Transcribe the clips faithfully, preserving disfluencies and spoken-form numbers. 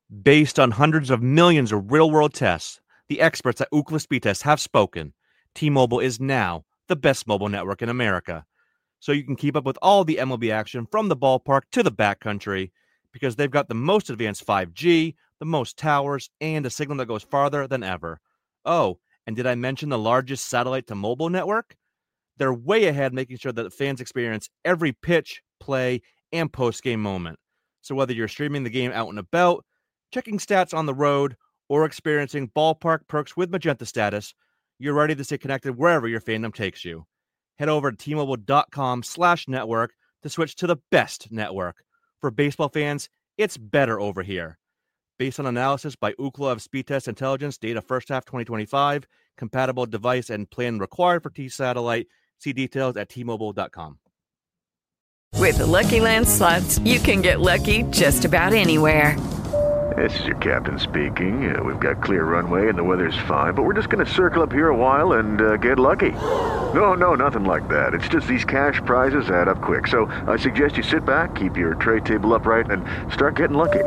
Based on hundreds of millions of real-world tests, the experts at Ookla Speed Test have spoken. T-Mobile is now the best mobile network in America. So you can keep up with all the M L B action from the ballpark to the backcountry because they've got the most advanced five G, the most towers, and a signal that goes farther than ever. Oh, and did I mention the largest satellite-to-mobile network? They're way ahead, making sure that fans experience every pitch, play, and post-game moment. So whether you're streaming the game out and about, checking stats on the road, or experiencing ballpark perks with Magenta Status, you're ready to stay connected wherever your fandom takes you. Head over to T-Mobile.com slash network to switch to the best network. For baseball fans, it's better over here. Based on analysis by Ookla of Speed Test Intelligence, data first half twenty twenty-five, compatible device and plan required for T-Satellite. See details at T Mobile dot com. With the Lucky Land Slots, you can get lucky just about anywhere. This is your captain speaking. Uh, we've got clear runway and the weather's fine, but we're just going to circle up here a while and uh, get lucky. No, no, nothing like that. It's just these cash prizes add up quick. So I suggest you sit back, keep your tray table upright, and start getting lucky.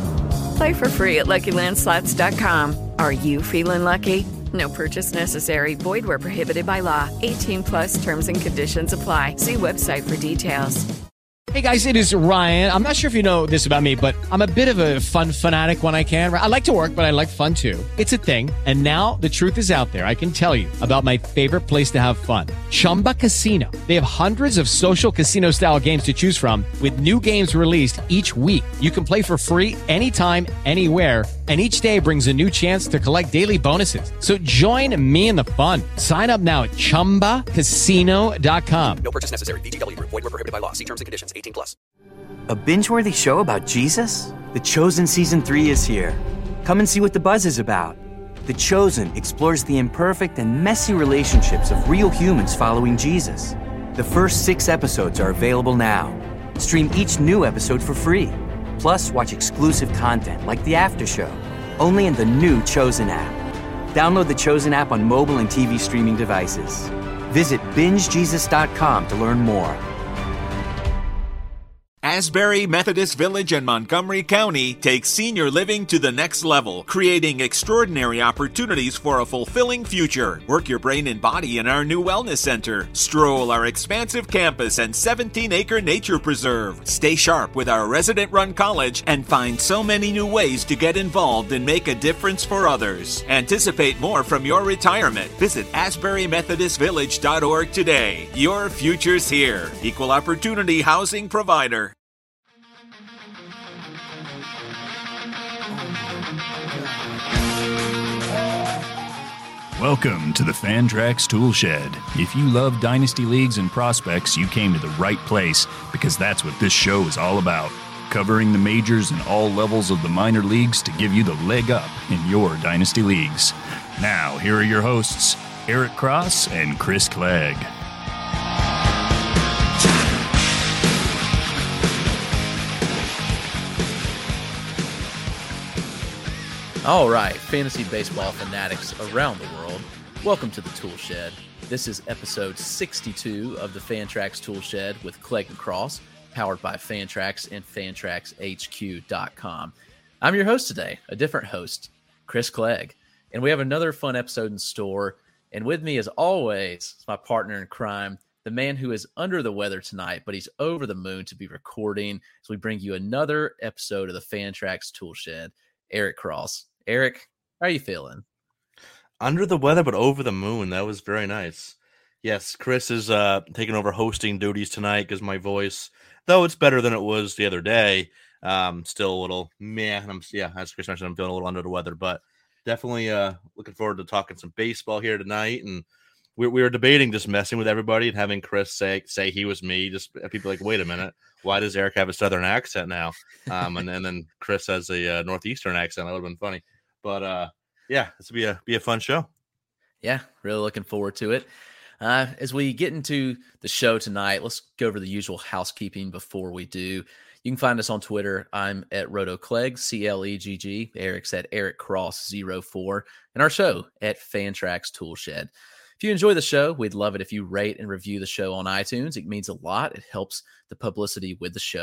Play for free at Lucky Land Slots dot com. Are you feeling lucky? No purchase necessary. Void where prohibited by law. eighteen plus terms and conditions apply. See website for details. Hey guys, it is Ryan. I'm not sure if you know this about me, but I'm a bit of a fun fanatic when I can. I like to work, but I like fun too. It's a thing. And now the truth is out there. I can tell you about my favorite place to have fun. Chumba Casino. They have hundreds of social casino style games to choose from with new games released each week. You can play for free anytime, anywhere. And each day brings a new chance to collect daily bonuses. So join me in the fun. Sign up now at Chumba Casino dot com. No purchase necessary. V G W. Void where prohibited by law. See terms and conditions. eighteen plus. A binge-worthy show about Jesus? The Chosen Season three is here. Come and see what the buzz is about. The Chosen explores the imperfect and messy relationships of real humans following Jesus. The first six episodes are available now. Stream each new episode for free. Plus, watch exclusive content like The After Show, only in the new Chosen app. Download the Chosen app on mobile and T V streaming devices. Visit binge jesus dot com to learn more. Asbury Methodist Village in Montgomery County takes senior living to the next level, creating extraordinary opportunities for a fulfilling future. Work your brain and body in our new wellness center. Stroll our expansive campus and seventeen acre nature preserve. Stay sharp with our resident-run college and find so many new ways to get involved and make a difference for others. Anticipate more from your retirement. Visit asbury methodist village dot org today. Your future's here. Equal opportunity housing provider. Welcome to the Fantrax Tool Shed. If you love Dynasty Leagues and prospects, you came to the right place because that's what this show is all about. Covering the majors and all levels of the minor leagues to give you the leg up in your Dynasty Leagues. Now, here are your hosts, Eric Cross and Chris Clegg. All right, fantasy baseball fanatics around the world, welcome to the Tool Shed. This is episode sixty-two of the Fantrax Tool Shed with Clegg and Cross, powered by Fantrax and Fantrax H Q dot com. I'm your host today, a different host, Chris Clegg, and we have another fun episode in store. And with me, as always, is my partner in crime, the man who is under the weather tonight, but he's over the moon to be recording as we bring you another episode of the Fantrax Tool Shed, Eric Cross. Eric, how are you feeling? Under the weather, but over the moon. That was very nice. Yes, Chris is uh, taking over hosting duties tonight because my voice, though it's better than it was the other day, um, still a little meh. I'm, yeah, as Chris mentioned, I'm feeling a little under the weather, but definitely uh, looking forward to talking some baseball here tonight. And we, we were debating just messing with everybody and having Chris say say he was me. Just people like, wait a minute, why does Eric have a Southern accent now? Um, and, and then Chris has a uh, Northeastern accent. That would have been funny. But uh, yeah, this will be a be a fun show. Yeah, really looking forward to it. Uh, as we get into the show tonight, let's go over the usual housekeeping before we do. You can find us on Twitter. I'm at RotoClegg, C L E G G. Eric's at Eric Cross zero four. And our show at Fantrax Tool Shed. If you enjoy the show, we'd love it if you rate and review the show on iTunes. It means a lot. It helps the publicity with the show.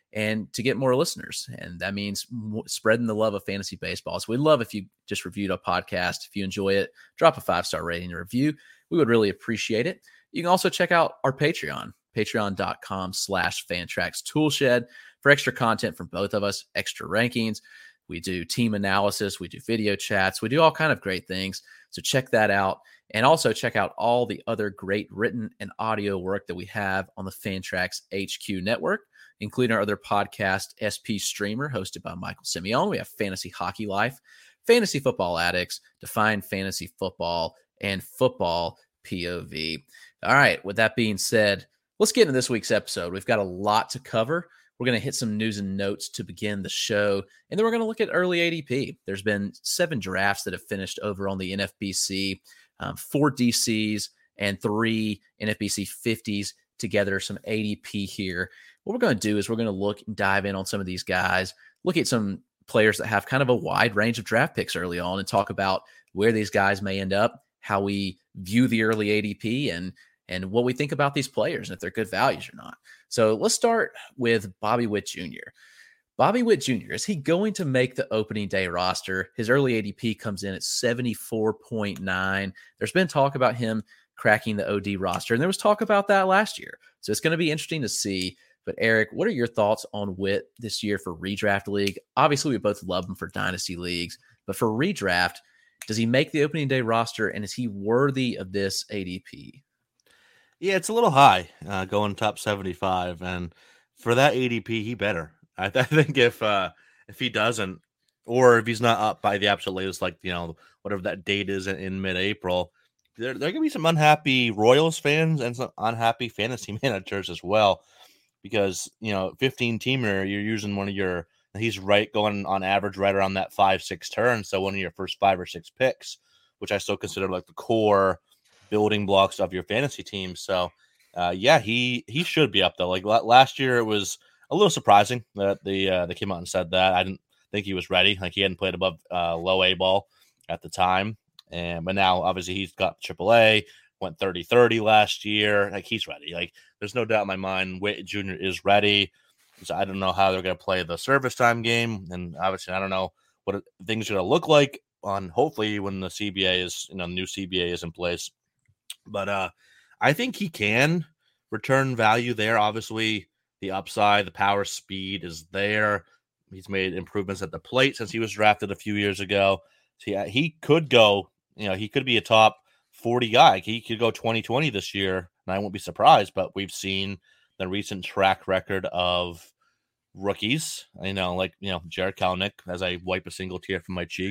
and to get more listeners. And that means m- spreading the love of fantasy baseball. So we'd love if you just reviewed our podcast. If you enjoy it, drop a five-star rating and review. We would really appreciate it. You can also check out our Patreon, patreon.com slash Fantrax Toolshed for extra content from both of us, extra rankings. We do team analysis. We do video chats. We do all kind of great things. So check that out. And also check out all the other great written and audio work that we have on the Fantrax H Q network, including our other podcast, S P Streamer, hosted by Michael Simeone. We have Fantasy Hockey Life, Fantasy Football Addicts, Define Fantasy Football, and Football P O V. All right, with that being said, let's get into this week's episode. We've got a lot to cover. We're going to hit some news and notes to begin the show, and then we're going to look at early A D P. There's been seven drafts that have finished over on the N F B C, um, four D Cs, and three N F B C fifties together, some A D P here. What we're going to do is we're going to look and dive in on some of these guys, look at some players that have kind of a wide range of draft picks early on, and talk about where these guys may end up, how we view the early A D P, and and what we think about these players and if they're good values or not. So let's start with Bobby Witt Junior Bobby Witt Junior, is he going to make the opening day roster? His early A D P comes in at seventy-four point nine. There's been talk about him cracking the O D roster, and there was talk about that last year. So it's going to be interesting to see. But Eric, what are your thoughts on Witt this year for redraft league? Obviously, we both love him for dynasty leagues, but for redraft, does he make the opening day roster, and is he worthy of this A D P? Yeah, it's a little high uh, going top seventy-five, and for that A D P, he better. I, th- I think if uh, if he doesn't, or if he's not up by the absolute latest, like you know whatever that date is in, in mid-April, there there gonna be some unhappy Royals fans and some unhappy fantasy managers as well, because you know fifteen teamer, you're using one of your he's right going on average right around that five six turn, so one of your first five or six picks, which I still consider like the core building blocks of your fantasy team. So uh yeah, he he should be up though. Like l- last year it was a little surprising that the uh, they came out and said that. I didn't think he was ready. Like he hadn't played above uh low A ball at the time, and but now obviously he's got triple A, went thirty thirty last year. Like he's ready. Like there's no doubt in my mind Witt Junior is ready. So I don't know how they're going to play the service time game, and obviously I don't know what things are going to look like on hopefully when the C B A is, you know, new C B A is in place. But uh, I think he can return value there. Obviously, the upside, the power, speed is there. He's made improvements at the plate since he was drafted a few years ago. So yeah, he could go, you know, he could be a top forty guy. He could go twenty twenty this year, and I won't be surprised. But we've seen the recent track record of rookies, you know, like, you know, Jared Kalnick, as I wipe a single tear from my cheek.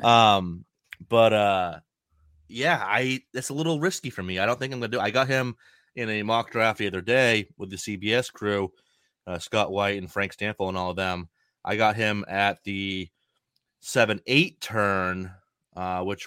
Um, but uh, yeah, I it's a little risky for me. I don't think I'm going to do I got him in a mock draft the other day with the C B S crew, uh, Scott White and Frank Stanfield and all of them. I got him at the seven eight turn, uh, which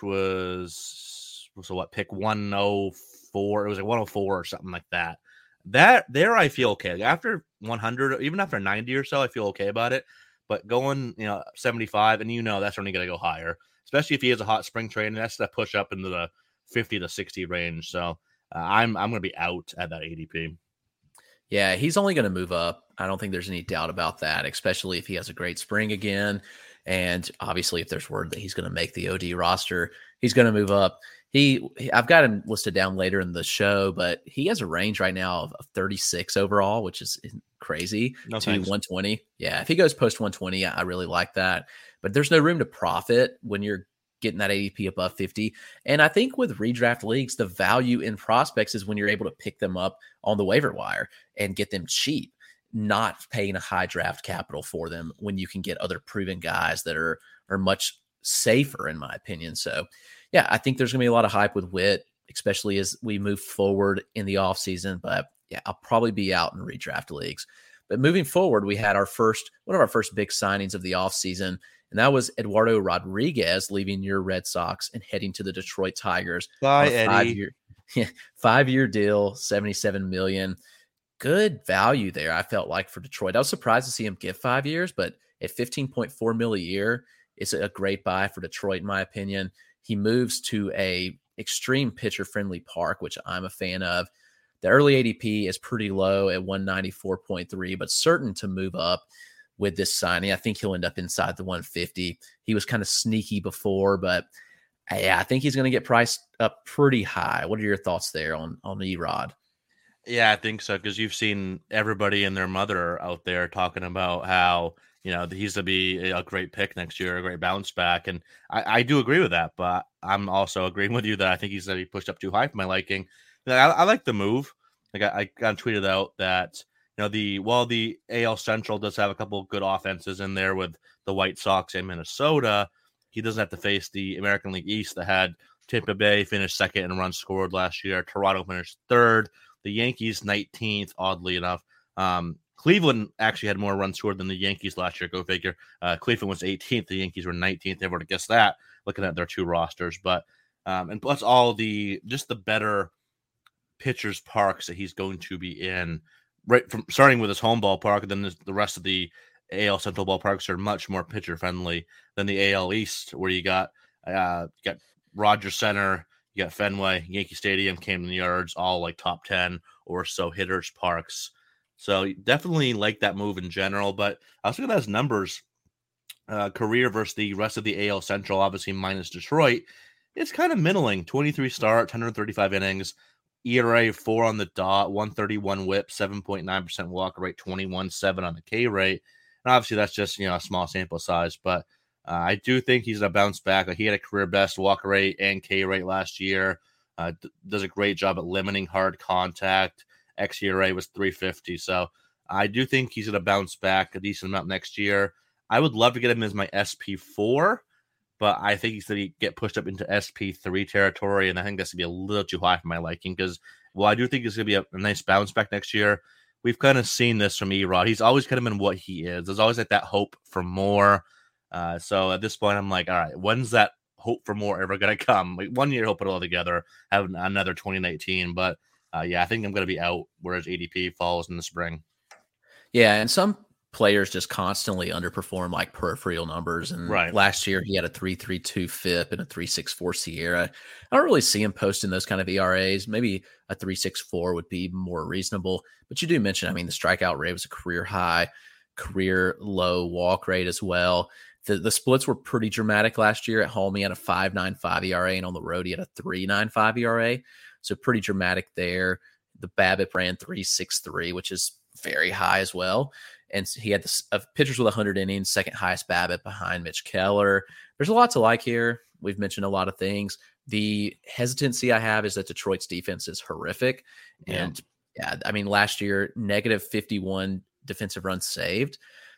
was, so what, pick one oh four. It was like one oh four or something like that. That there, I feel okay. Like after one hundred, even after ninety or so, I feel okay about it. But going, you know, seventy-five, and you know that's only going to go higher, especially if he has a hot spring training. That's to push up into the fifty to sixty range. So uh, I'm I'm going to be out at that A D P. Yeah, he's only going to move up. I don't think there's any doubt about that, especially if he has a great spring again. And obviously, if there's word that he's going to make the O D roster, he's going to move up. He, I've got him listed down later in the show, but he has a range right now of, of thirty-six overall, which is crazy, no, to thanks. one twenty. Yeah, if he goes post one twenty, I really like that. But there's no room to profit when you're getting that A D P above fifty. And I think with redraft leagues, the value in prospects is when you're able to pick them up on the waiver wire and get them cheap, not paying a high draft capital for them when you can get other proven guys that are are much safer, in my opinion. So, yeah, I think there's going to be a lot of hype with Witt, especially as we move forward in the offseason. But, yeah, I'll probably be out in redraft leagues. But moving forward, we had our first one of our first big signings of the offseason, and that was Eduardo Rodriguez leaving your Red Sox and heading to the Detroit Tigers. Bye, Eddie. Five-year, five-year deal, seventy-seven million dollars. Good value there, I felt like, for Detroit. I was surprised to see him get five years, but at fifteen point four mil a year, it's a great buy for Detroit, in my opinion. He moves to a extreme pitcher-friendly park, which I'm a fan of. The early A D P is pretty low at one ninety-four point three, but certain to move up with this signing. I think he'll end up inside the one fifty. He was kind of sneaky before, but yeah, I think he's going to get priced up pretty high. What are your thoughts there on, on Erod? Yeah, I think so, because you've seen everybody and their mother out there talking about how, you know, he's to be a great pick next year, a great bounce back. And I, I do agree with that, but I'm also agreeing with you that I think he's going to be pushed up too high for my liking. I, I like the move. Like I, I got tweeted out that, you know, the while the A L Central does have a couple of good offenses in there with the White Sox and Minnesota, he doesn't have to face the American League East that had Tampa Bay finish second in runs scored last year. Toronto finished third. The Yankees nineteenth, oddly enough. Um, Cleveland actually had more runs scored than the Yankees last year. Go figure. Uh, Cleveland was eighteenth. The Yankees were nineteenth. They would have guessed that looking at their two rosters. But um, and plus all the just the better pitchers parks that he's going to be in, right from starting with his home ballpark, and then the rest of the A L Central ballparks are much more pitcher friendly than the A L East, where you got uh, you got Rogers Center, you got Fenway, Yankee Stadium, Camden Yards, all like top ten or so hitters parks. So definitely like that move in general. But I was looking at his numbers, uh, career versus the rest of the A L Central, obviously minus Detroit. It's kind of middling. twenty-three starts, one hundred thirty-five innings, E R A four on the dot, one thirty-one whip, seven point nine percent walk rate, twenty-one seven on the K rate. And obviously that's just, you know, a small sample size, but uh, I do think he's going to bounce back. Like, he had a career best walk rate and K rate last year. Uh, d- does a great job at limiting hard contact. X E R A was three fifty. So I do think he's going to bounce back a decent amount next year. I would love to get him as my S P four, but I think he's going to get pushed up into S P three territory, and I think that's going to be a little too high for my liking because, well, I do think it's going to be a, a nice bounce back next year. We've kind of seen this from Erod. He's always kind of been what he is. There's always like that hope for more. Uh, so at this point, I'm like, all right, when's that hope for more ever going to come? Like, one year he'll put it all together, have another twenty nineteen. But uh, yeah, I think I'm going to be out, whereas A D P falls in the spring. Yeah, and some players just constantly underperform like peripheral numbers. And right. Last year he had a three three two F I P and a three six four Sierra. I don't really see him posting those kind of E R As. Maybe a three six four would be more reasonable. But you do mention, I mean, the strikeout rate was a career high, career low walk rate as well. The the splits were pretty dramatic last year. At home, he had a five point nine five E R A, and on the road, he had a three point nine five E R A. So pretty dramatic there. The BABIP ran three six three, which is very high as well. And he had the uh, pitchers with one hundred innings, second highest BABIP behind Mitch Keller. There's a lot to like here. We've mentioned a lot of things. The hesitancy I have is that Detroit's defense is horrific. Yeah. And yeah, I mean, last year, negative fifty-one defensive runs saved.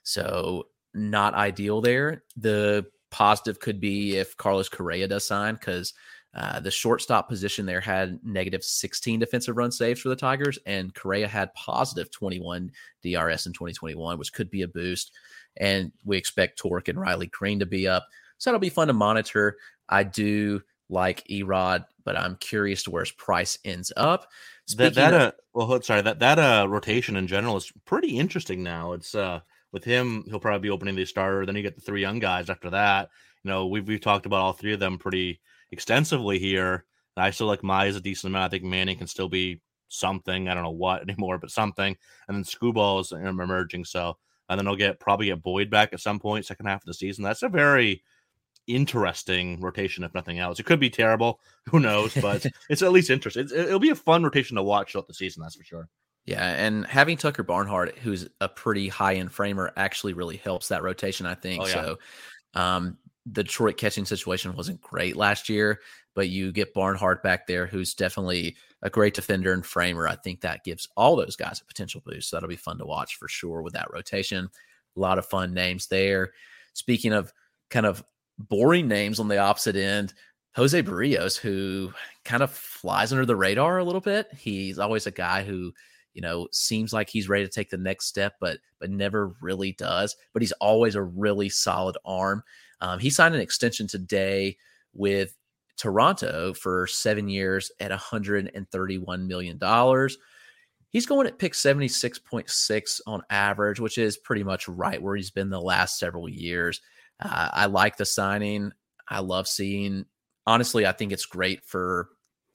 So not ideal there. The positive could be if Carlos Correa does sign, because uh, the shortstop position there had negative sixteen defensive run saves for the Tigers, and Correa had positive twenty-one D R S in twenty twenty-one, which could be a boost. And we expect Torque and Riley Green to be up. So that'll be fun to monitor. I do like Erod, but I'm curious to where his price ends up. That, that of, uh, well, sorry, that that uh rotation in general is pretty interesting now. It's uh with him, he'll probably be opening the starter. Then you get the three young guys after that. You know, we've we've talked about all three of them pretty extensively here. I still like Mize a decent amount. I think Manning can still be something. I don't know what anymore, but something. And then Scuball is emerging. So, and then they'll get probably get Boyd back at some point, second half of the season. That's a very interesting rotation, if nothing else. It could be terrible. Who knows? But it's, it's at least interesting. It's, it'll be a fun rotation to watch throughout the season. That's for sure. Yeah, and having Tucker Barnhart, who's a pretty high-end framer, actually really helps that rotation, I think. Oh, yeah. So um, the Detroit catching situation wasn't great last year, but you get Barnhart back there, who's definitely a great defender and framer. I think that gives all those guys a potential boost. So that'll be fun to watch for sure with that rotation. A lot of fun names there. Speaking of kind of boring names on the opposite end, Jose Barrios, who kind of flies under the radar a little bit. He's always a guy who, you know, seems like he's ready to take the next step, but but never really does. But he's always a really solid arm. Um, he signed an extension today with Toronto for seven years at one hundred thirty-one million dollars. He's going at pick seventy-six point six on average, which is pretty much right where he's been the last several years. Uh, I like the signing. I love seeing, honestly, I think it's great for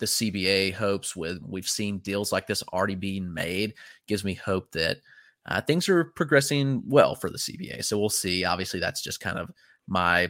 the C B A hopes with we've seen deals like this already being made gives me hope that uh, things are progressing well for the C B A. So we'll see. Obviously, that's just kind of my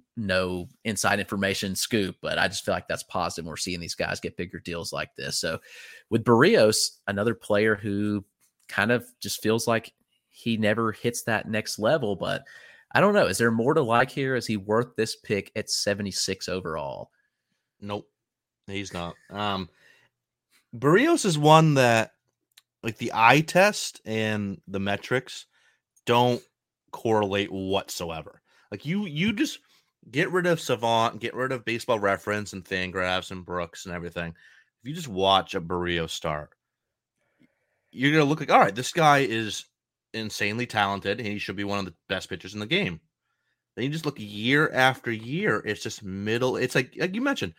no inside information scoop, but I just feel like that's positive. We're seeing these guys get bigger deals like this. So with Berríos, another player who kind of just feels like he never hits that next level, but I don't know. Is there more to like here? Is he worth this pick at seventy-six overall? Nope, he's not. Um, Berríos is one that, like, the eye test and the metrics don't correlate whatsoever. Like, you, you just get rid of Savant, get rid of Baseball Reference and Fangraphs and Brooks and everything. If you just watch a Berríos start, you're gonna look like, all right, this guy is insanely talented and he should be one of the best pitchers in the game. Then you just look year after year, it's just middle. It's like, like you mentioned,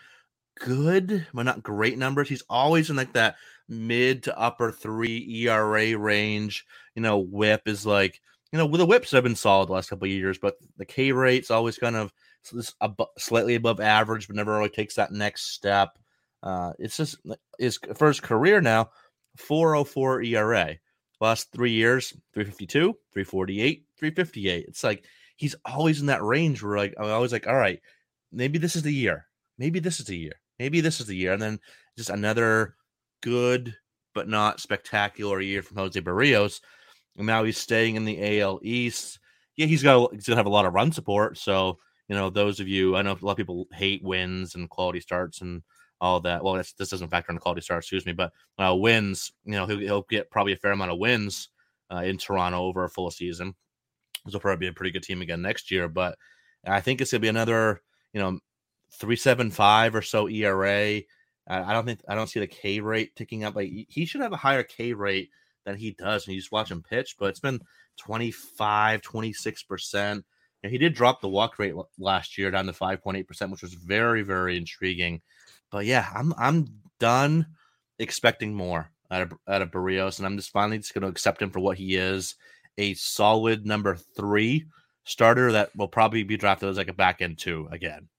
good, but not great numbers. He's always in like that mid to upper three E R A range. You know, whip is like, you know, with the whips have been solid the last couple of years, but the K rate's always kind of slightly above average, but never really takes that next step. Uh, it's just his first career now, four oh four E R A. Last three years, three fifty-two, three forty-eight, three fifty-eight. It's like he's always in that range where, like, I'm always like, all right, maybe this is the year. Maybe this is the year. Maybe this is the year. And then just another good but not spectacular year from Jose Berríos. And now he's staying in the A L East. Yeah, he's got he's gonna have a lot of run support. So, you know, those of you, I know a lot of people hate wins and quality starts and all that. Well, that's, this doesn't factor in quality starts, excuse me, but uh, wins, you know, he'll, he'll get probably a fair amount of wins uh, in Toronto over a full season. This will probably be a pretty good team again next year, but I think it's going to be another, you know, three seventy-five or so E R A. Uh, I don't think, I don't see the K rate ticking up. Like, he should have a higher K rate than he does when you just watch him pitch, but it's been twenty-five, twenty-six percent. And he did drop the walk rate last year down to five point eight percent, which was very, very intriguing. But yeah, I'm I'm done expecting more out of, out of Berríos, and I'm just finally just going to accept him for what he is, a solid number three starter that will probably be drafted as like a back end two again.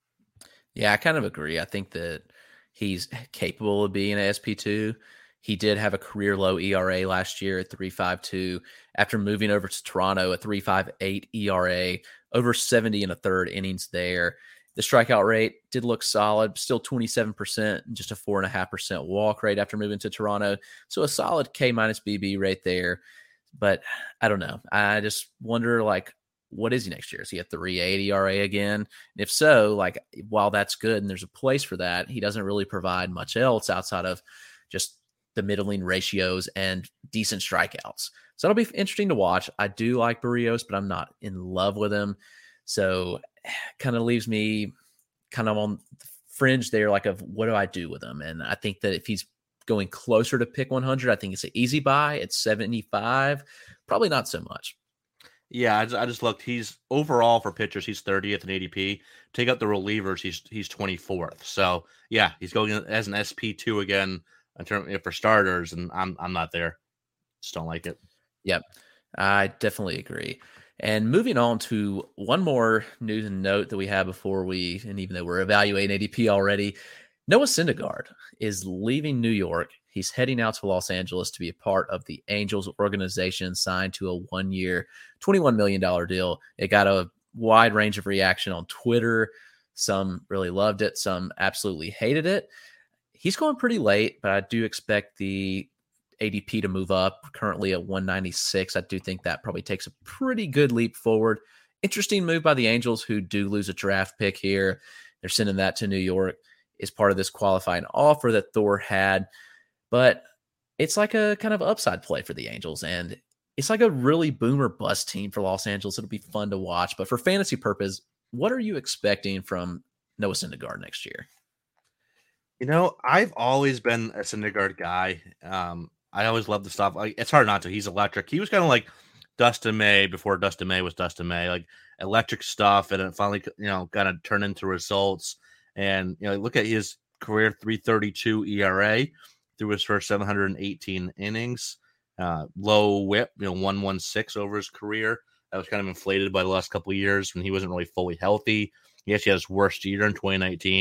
Yeah, I kind of agree. I think that he's capable of being an S P two. He did have a career low E R A last year at three point five two. After moving over to Toronto, a three point five eight E R A, over seventy and a third innings there. The strikeout rate did look solid, still twenty-seven percent, just a four point five percent walk rate after moving to Toronto. So a solid K minus B B right there. But I don't know. I just wonder, like, what is he next year? Is he a three point eight E R A again? And if so, like, while that's good and there's a place for that, he doesn't really provide much else outside of just the middling ratios and decent strikeouts. So it'll be interesting to watch. I do like Berríos, but I'm not in love with him. So kind of leaves me kind of on the fringe there, like, of what do I do with him? And I think that if he's going closer to pick one hundred, I think it's an easy buy. It's seventy-five, probably not so much. Yeah, I just, I just looked. He's overall for pitchers, he's thirtieth in A D P. Take out the relievers, he's he's twenty-fourth. So yeah, he's going as an S P two again in terms for starters, and I'm I'm not there. Just don't like it. Yep, I definitely agree. And moving on to one more news and note that we have before we, and even though we're evaluating A D P already, Noah Syndergaard is leaving New York. He's heading out to Los Angeles to be a part of the Angels organization, signed to a one-year, twenty-one million dollars deal. It got a wide range of reaction on Twitter. Some really loved it. Some absolutely hated it. He's going pretty late, but I do expect the A D P to move up, currently at one ninety-six. I do think that probably takes a pretty good leap forward. Interesting move by the Angels, who do lose a draft pick here. They're sending that to New York as part of this qualifying offer that Thor had. But it's like a kind of upside play for the Angels, and it's like a really boom or bust team for Los Angeles. It'll be fun to watch. But for fantasy purpose, what are you expecting from Noah Syndergaard next year? You know, I've always been a Syndergaard guy. Um, I always love the stuff. Like, it's hard not to. He's electric. He was kind of like Dustin May before Dustin May was Dustin May, like electric stuff, and it finally, you know, kind of turned into results. And, you know, look at his career three thirty-two E R A through his first seven hundred eighteen innings. Uh, low whip, you know, one sixteen over his career. That was kind of inflated by the last couple of years when he wasn't really fully healthy. He actually had his worst year in twenty nineteen,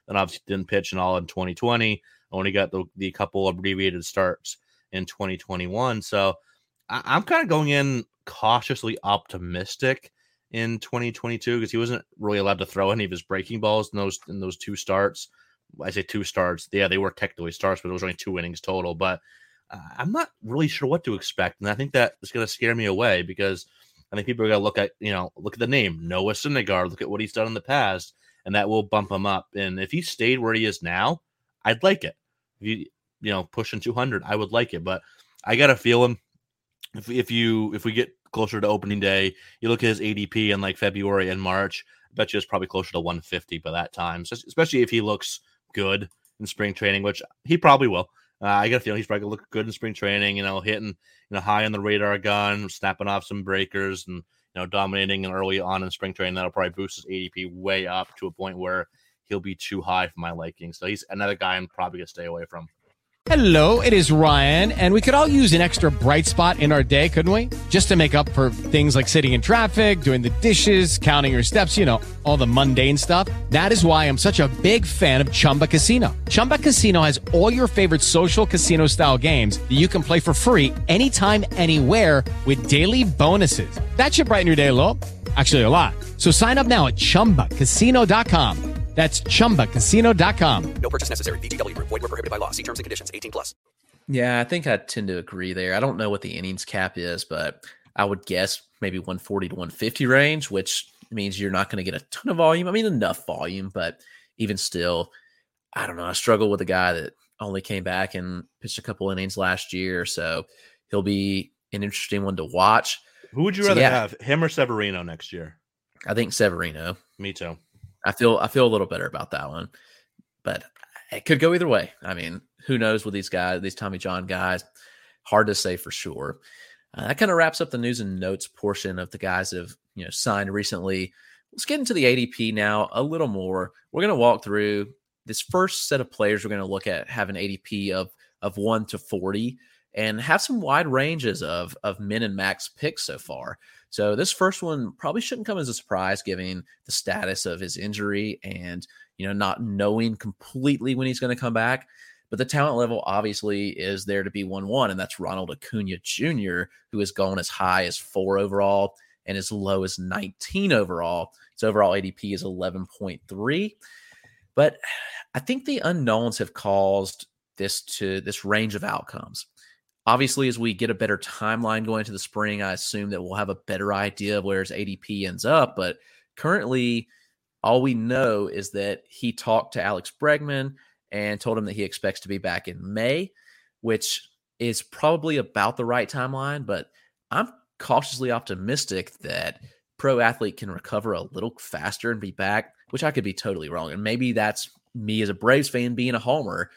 and obviously didn't pitch in all in twenty twenty. Only got the, the couple abbreviated starts in twenty twenty-one. So I, I'm kind of going in cautiously optimistic in twenty twenty-two because he wasn't really allowed to throw any of his breaking balls in those in those two starts. I say two starts. Yeah, they were technically starts, but it was only two innings total. But uh, I'm not really sure what to expect, and I think that is going to scare me away because I think people are going to look at you know look at the name Noah Syndergaard, look at what he's done in the past, and that will bump him up. And if he stayed where he is now, I'd like it. If you you know pushing two hundred, I would like it. But I got to feel him. If if you if we get closer to opening day, you look at his A D P in like February and March. I bet you it's probably closer to one fifty by that time. So especially if he looks good in spring training, which he probably will. Uh, I got a feeling he's probably gonna look good in spring training. You know, hitting you know high on the radar gun, snapping off some breakers, and you know dominating and early on in spring training. That'll probably boost his A D P way up to a point where he'll be too high for my liking. So he's another guy I'm probably gonna stay away from. Hello, it is Ryan, and we could all use an extra bright spot in our day, couldn't we? Just to make up for things like sitting in traffic, doing the dishes, counting your steps, you know, all the mundane stuff. That is why I'm such a big fan of Chumba Casino. Chumba Casino has all your favorite social casino-style games that you can play for free anytime, anywhere with daily bonuses. That should brighten your day a little. Actually, a lot. So sign up now at chumba casino dot com. That's chumba casino dot com. No purchase necessary. V G W Group. Void where prohibited by law. See terms and conditions. eighteen plus. Yeah, I think I tend to agree there. I don't know what the innings cap is, but I would guess maybe one forty to one fifty range, which means you're not going to get a ton of volume. I mean, enough volume, but even still, I don't know. I struggle with a guy that only came back and pitched a couple innings last year, so he'll be an interesting one to watch. Who would you so, rather yeah, have, him or Severino next year? I think Severino. Me too. I feel I feel a little better about that one, but it could go either way. I mean, who knows with these guys, these Tommy John guys? Hard to say for sure. Uh, that kind of wraps up the news and notes portion of the guys that have you know signed recently. Let's get into the A D P now a little more. We're going to walk through this first set of players. We're going to look at have an A D P of of one to forty and have some wide ranges of of min and max picks so far. So this first one probably shouldn't come as a surprise, given the status of his injury and, you know, not knowing completely when he's going to come back. But the talent level obviously is there to be one one, and that's Ronald Acuna Junior, who has gone as high as four overall and as low as nineteen overall. His overall A D P is eleven point three. But I think the unknowns have caused this to this range of outcomes. Obviously, as we get a better timeline going into the spring, I assume that we'll have a better idea of where his A D P ends up. But currently, all we know is that he talked to Alex Bregman and told him that he expects to be back in May, which is probably about the right timeline. But I'm cautiously optimistic that pro athlete can recover a little faster and be back, which I could be totally wrong. And maybe that's me as a Braves fan being a homer.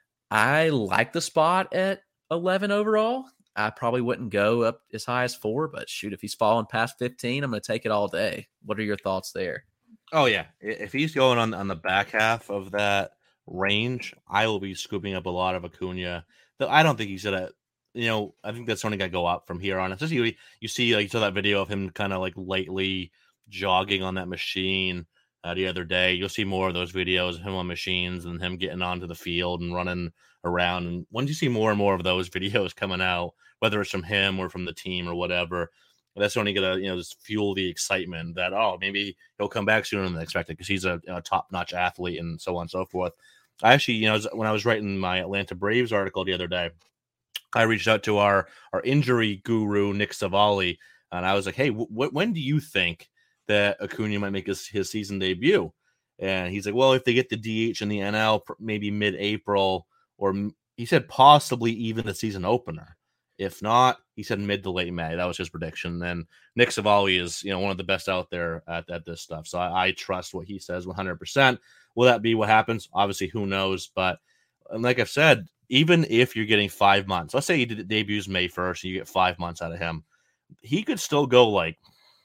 I like the spot at eleven overall. I probably wouldn't go up as high as four, but shoot, if he's falling past fifteen, I'm going to take it all day. What are your thoughts there? Oh yeah. If he's going on, on the back half of that range, I will be scooping up a lot of Acuna. Though I don't think he's going to, you know, I think that's only going to go up from here on. Especially you see, like you saw that video of him kind of like lightly jogging on that machine uh, the other day. You'll see more of those videos of him on machines and him getting onto the field and running around. And once you see more and more of those videos coming out, whether it's from him or from the team or whatever, that's only going to, you know, just fuel the excitement that, oh, maybe he'll come back sooner than expected because he's a, a top-notch athlete and so on and so forth. I actually, you know, when I was writing my Atlanta Braves article the other day, I reached out to our, our injury guru, Nick Savali, and I was like, hey, w- when do you think that Acuna might make his, his season debut? And he's like, well, if they get the D H in the N L, maybe mid-April, or he said possibly even the season opener. If not, he said mid to late May. That was his prediction. And Nick Savali is, you know, one of the best out there at, at this stuff. So I, I trust what he says one hundred percent. Will that be what happens? Obviously, who knows? But like I've said, even if you're getting five months, let's say he did, debuts May first and you get five months out of him, he could still go like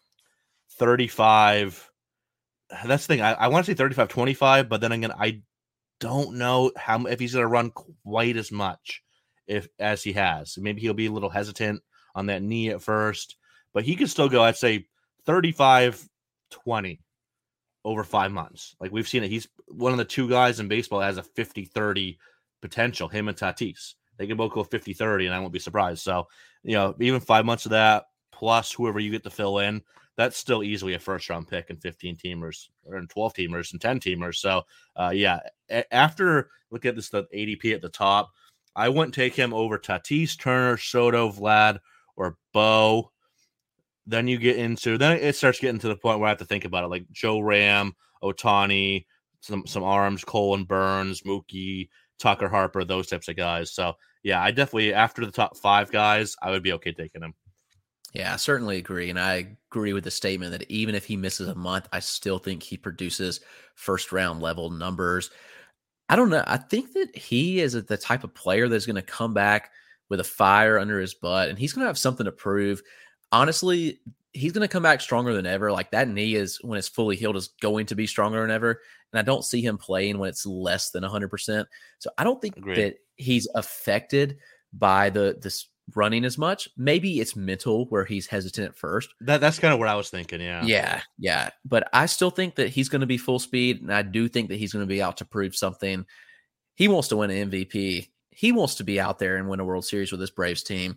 thirty-five. That's the thing. I, I want to say thirty-five twenty-five, but then again, I don't know how if he's going to run quite as much if as he has. Maybe he'll be a little hesitant on that knee at first, but he could still go, I'd say thirty-five twenty over five months. Like we've seen it. He's one of the two guys in baseball that has a fifty thirty potential, him and Tatis. They can both go fifty thirty, and I won't be surprised. So, you know, even five months of that, plus whoever you get to fill in, that's still easily a first-round pick in fifteen-teamers or in twelve-teamers and ten-teamers. So, uh, yeah, a- after look at this, the A D P at the top, I wouldn't take him over Tatis, Turner, Soto, Vlad, or Bo. Then you get into, then it starts getting to the point where I have to think about it, like Joe Ram, Ohtani, some some arms, Cole and Burns, Mookie, Tucker, Harper, those types of guys. So, yeah, I definitely, after the top five guys, I would be okay taking him. Yeah, I certainly agree. And I agree with the statement that even if he misses a month, I still think he produces first round level numbers. I don't know. I think that he is the type of player that's going to come back with a fire under his butt, and he's going to have something to prove. Honestly, he's going to come back stronger than ever. Like that knee is, when it's fully healed, is going to be stronger than ever. And I don't see him playing when it's less than one hundred percent. So I don't think Agreed. that he's affected by the this running as much. Maybe it's mental where he's hesitant at first. That That's kind of what I was thinking, yeah. Yeah, yeah. But I still think that he's going to be full speed, and I do think that he's going to be out to prove something. He wants to win an M V P. He wants to be out there and win a World Series with this Braves team.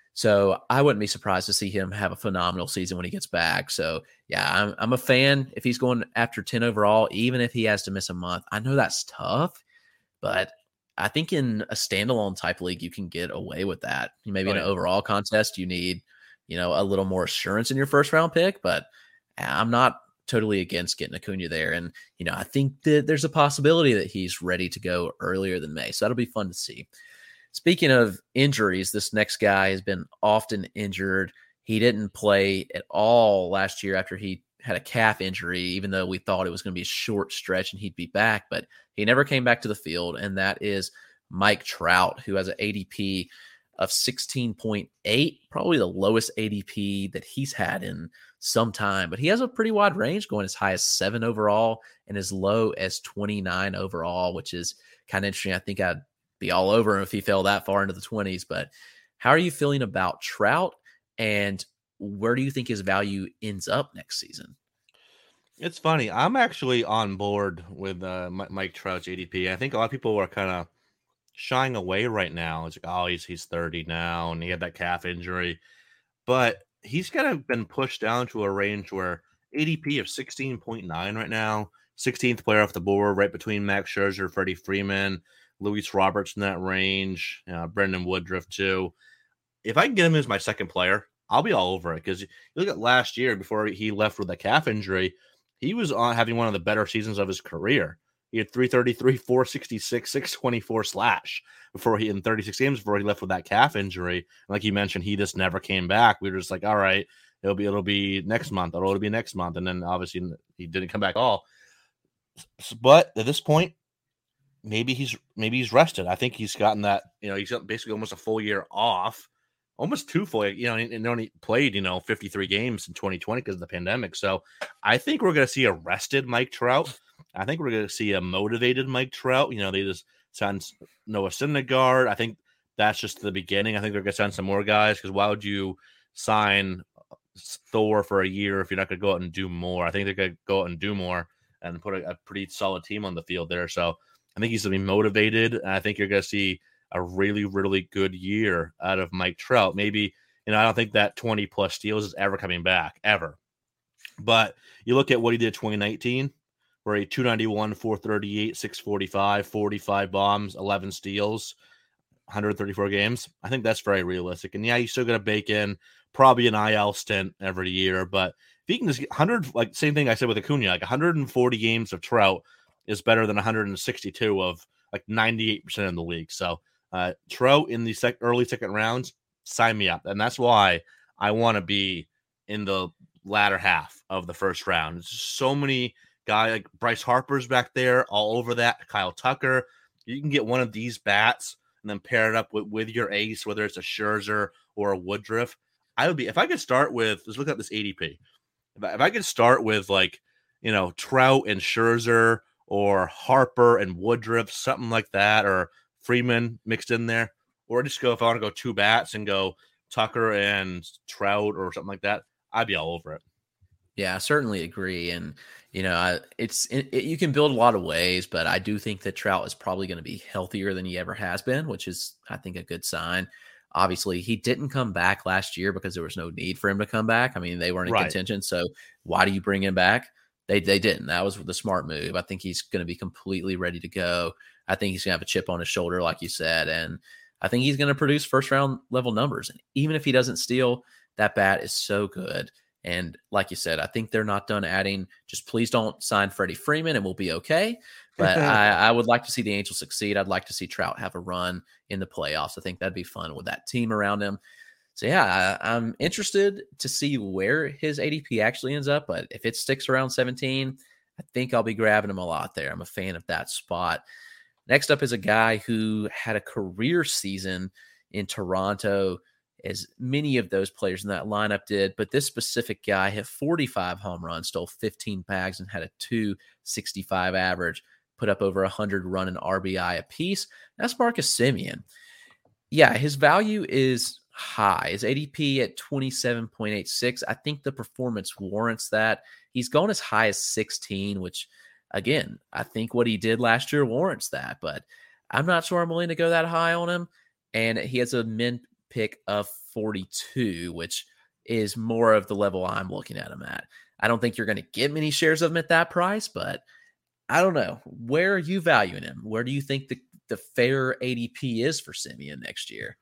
So I wouldn't be surprised to see him have a phenomenal season when he gets back. So, yeah, I'm, I'm a fan if he's going after ten overall, even if he has to miss a month. I know that's tough, but I think in a standalone type league, you can get away with that. Maybe oh, in an yeah. overall contest, you need, you know, a little more assurance in your first round pick, but I'm not totally against getting Acuna there. And, you know, I think that there's a possibility that he's ready to go earlier than May. So that'll be fun to see. Speaking of injuries, this next guy has been often injured. He didn't play at all last year after he had a calf injury, even though we thought it was going to be a short stretch and he'd be back, but he never came back to the field. And that is Mike Trout, who has an A D P of sixteen point eight, probably the lowest A D P that he's had in some time, but he has a pretty wide range, going as high as seven overall and as low as twenty-nine overall, which is kind of interesting. I think I'd be all over him if he fell that far into the twenties, but how are you feeling about Trout, and where do you think his value ends up next season? It's funny. I'm actually on board with uh, Mike Trout's A D P. I think a lot of people are kind of shying away right now. It's like, oh, he's he's thirty now, and he had that calf injury. But he's kind of been pushed down to a range where A D P of sixteen point nine right now, sixteenth player off the board, right between Max Scherzer, Freddie Freeman, Luis Roberts in that range, uh, Brendan Woodruff too. If I can get him as my second player, I'll be all over it, because you look at last year before he left with a calf injury, he was on having one of the better seasons of his career. He had three thirty-three, four sixty-six, six twenty-four slash before he in thirty-six games before he left with that calf injury. And like you mentioned, he just never came back. We were just like, all right, it'll be it'll be next month, or it'll be next month, and then obviously he didn't come back at all. But at this point, maybe he's maybe he's rested. I think he's gotten that, you know, he's got basically almost a full year off. Almost two full, you know, and only played, you know, fifty-three games in twenty twenty because of the pandemic. So I think we're going to see a rested Mike Trout. I think we're going to see a motivated Mike Trout. You know, they just signed Noah Syndergaard. I think that's just the beginning. I think they're going to sign some more guys, because why would you sign Thor for a year if you're not going to go out and do more? I think they're going to go out and do more and put a, a pretty solid team on the field there. So I think he's going to be motivated, and I think you're going to see a really, really good year out of Mike Trout. Maybe, you know, I don't think that twenty plus steals is ever coming back, ever. But you look at what he did twenty nineteen, where he two ninety-one, four thirty-eight, six forty-five, forty-five bombs, eleven steals, one thirty-four games. I think that's very realistic. And yeah, he's still going to bake in probably an I L stint every year. But if he can just get one hundred, like same thing I said with Acuna, like one hundred forty games of Trout is better than one hundred sixty-two of like ninety-eight percent of the league. So, Uh, Trout in the sec- early second rounds, sign me up. And that's why I want to be in the latter half of the first round. There's just so many guys, like Bryce Harper's back there, all over that. Kyle Tucker. You can get one of these bats and then pair it up with, with your ace, whether it's a Scherzer or a Woodruff. I would be, if I could start with, let's look at this A D P. If I, if I could start with, like, you know, Trout and Scherzer, or Harper and Woodruff, something like that, or Freeman mixed in there, or just go, if I want to go two bats and go Tucker and Trout or something like that, I'd be all over it. Yeah, I certainly agree. And, you know, I, it's it, it, you can build a lot of ways, but I do think that Trout is probably going to be healthier than he ever has been, which is, I think, a good sign. Obviously, he didn't come back last year because there was no need for him to come back. I mean, they weren't in Right. contention. So why do you bring him back? They they didn't. That was the smart move. I think he's going to be completely ready to go. I think he's going to have a chip on his shoulder, like you said. And I think he's going to produce first round level numbers. And even if he doesn't steal, that bat is so good. And like you said, I think they're not done adding. Just please don't sign Freddie Freeman and we'll be okay. But I, I would like to see the Angels succeed. I'd like to see Trout have a run in the playoffs. I think that'd be fun with that team around him. So, yeah, I, I'm interested to see where his A D P actually ends up. But if it sticks around seventeen, I think I'll be grabbing him a lot there. I'm a fan of that spot. Next up is a guy who had a career season in Toronto, as many of those players in that lineup did. But this specific guy hit forty-five home runs, stole fifteen bags, and had a two sixty-five average, put up over one hundred run and R B I apiece. That's Marcus Semien. Yeah, his value is high. His A D P at twenty-seven point eight six. I think the performance warrants that. He's gone as high as sixteen, which, again, I think what he did last year warrants that. But I'm not sure I'm willing to go that high on him. And he has a min pick of forty-two, which is more of the level I'm looking at him at. I don't think you're going to get many shares of him at that price, but I don't know. Where are you valuing him? Where do you think the, the fair A D P is for Semien next year?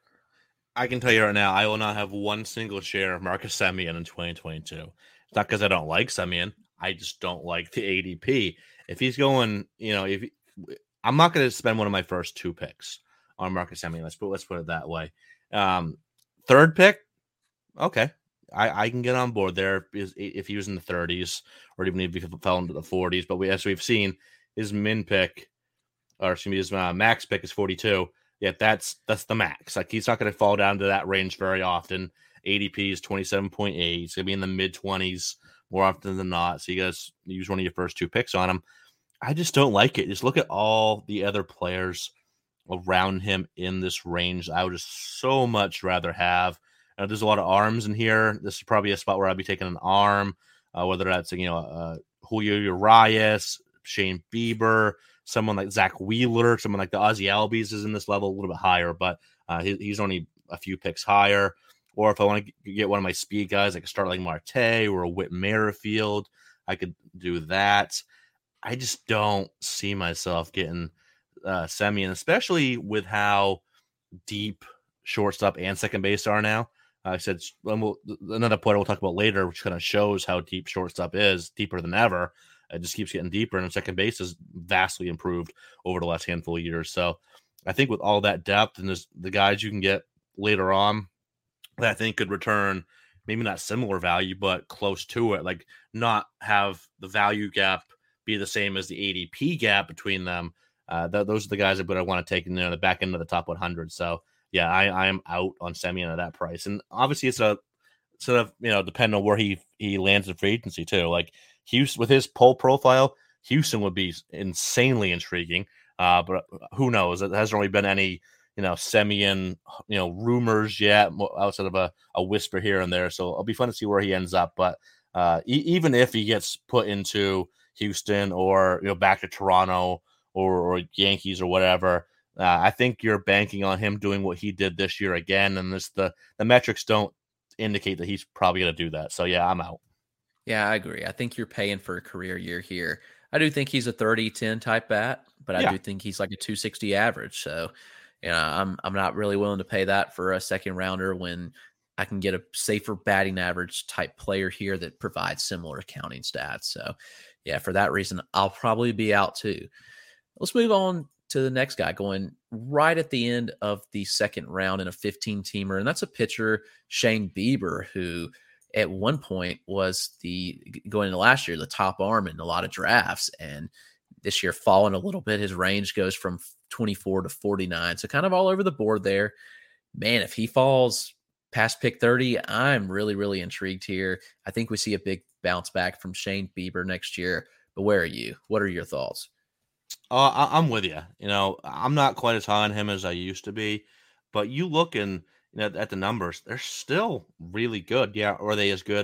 I can tell you right now, I will not have one single share of Marcus Semien in twenty twenty-two. It's not because I don't like Semien. I just don't like the A D P. If he's going, you know, if I'm not going to spend one of my first two picks on Marcus Semien. Let's put let's put it that way. Um, third pick, okay, I, I can get on board there if he was in the thirties or even if he fell into the forties. But we, as we've seen, his min pick, or excuse me, his uh, max pick is forty-two. Yeah, that's that's the max. Like, he's not going to fall down to that range very often. A D P is twenty-seven point eight. He's going to be in the mid twenties more often than not. So you guys use one of your first two picks on him. I just don't like it. Just look at all the other players around him in this range. I would just so much rather have. Uh, there's a lot of arms in here. This is probably a spot where I'd be taking an arm, uh, whether that's, you know, uh, Julio Urias, Shane Bieber, someone like Zach Wheeler, someone like the Ozzie Albies is in this level a little bit higher, but uh, he, he's only a few picks higher. Or if I want to get one of my speed guys, I could start like Marte or a Whit Merrifield. I could do that. I just don't see myself getting uh, Semien, especially with how deep shortstop and second base are now. Uh, I said we'll, another point we'll talk about later, which kind of shows how deep shortstop is, deeper than ever. It just keeps getting deeper, and second base is vastly improved over the last handful of years. So I think with all that depth and this, the guys you can get later on, that I think could return maybe not similar value, but close to it. Like, not have the value gap be the same as the A D P gap between them. Uh, th- those are the guys that I want to take in, you know, the back end of the top one hundred. So yeah, I, I am out on Semien at that price. And obviously it's a sort of, you know, depending on where he, he lands in free agency too. Like, Houston, with his poll profile, Houston would be insanely intriguing. Uh, but who knows? There hasn't really been any, you know, Semien, you know, rumors yet, outside of a, a whisper here and there. So it'll be fun to see where he ends up. But uh, e- even if he gets put into Houston or, you know, back to Toronto or, or Yankees or whatever, uh, I think you're banking on him doing what he did this year again. And this the the metrics don't indicate that he's probably going to do that. So yeah, I'm out. Yeah, I agree. I think you're paying for a career year here. I do think he's a thirty ten type bat, but I yeah. do think he's like a two sixty average. So, you know, I'm I'm not really willing to pay that for a second rounder when I can get a safer batting average type player here that provides similar accounting stats. So, yeah, for that reason, I'll probably be out too. Let's move on to the next guy, going right at the end of the second round in a fifteen-teamer, and that's a pitcher, Shane Bieber, who at one point was the, going into last year, the top arm in a lot of drafts, and this year fallen a little bit. His range goes from twenty-four to forty-nine, so kind of all over the board there. Man, if he falls past pick thirty, I'm really, really intrigued here. I think we see a big bounce back from Shane Bieber next year, but where are you? What are your thoughts? Uh, I, I'm with you. You know, I'm not quite as high on him as I used to be, but you look and, you know, at the numbers, they're still really good. Yeah, are they as good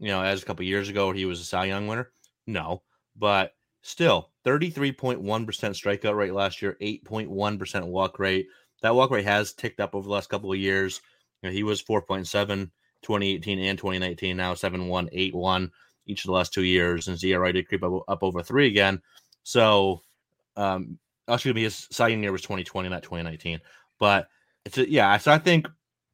you know, as a couple years ago where he was a Cy Young winner? No, but still, thirty-three point one percent strikeout rate last year, eight point one percent walk rate. That walk rate has ticked up over the last couple of years. You know, he was four point seven, twenty eighteen and twenty nineteen, now seven point one, eight point one each of the last two years, and his E R A did creep up, up over three again. So, um, excuse me, his Cy Young year was twenty twenty, not twenty nineteen. But it's a, yeah, so I think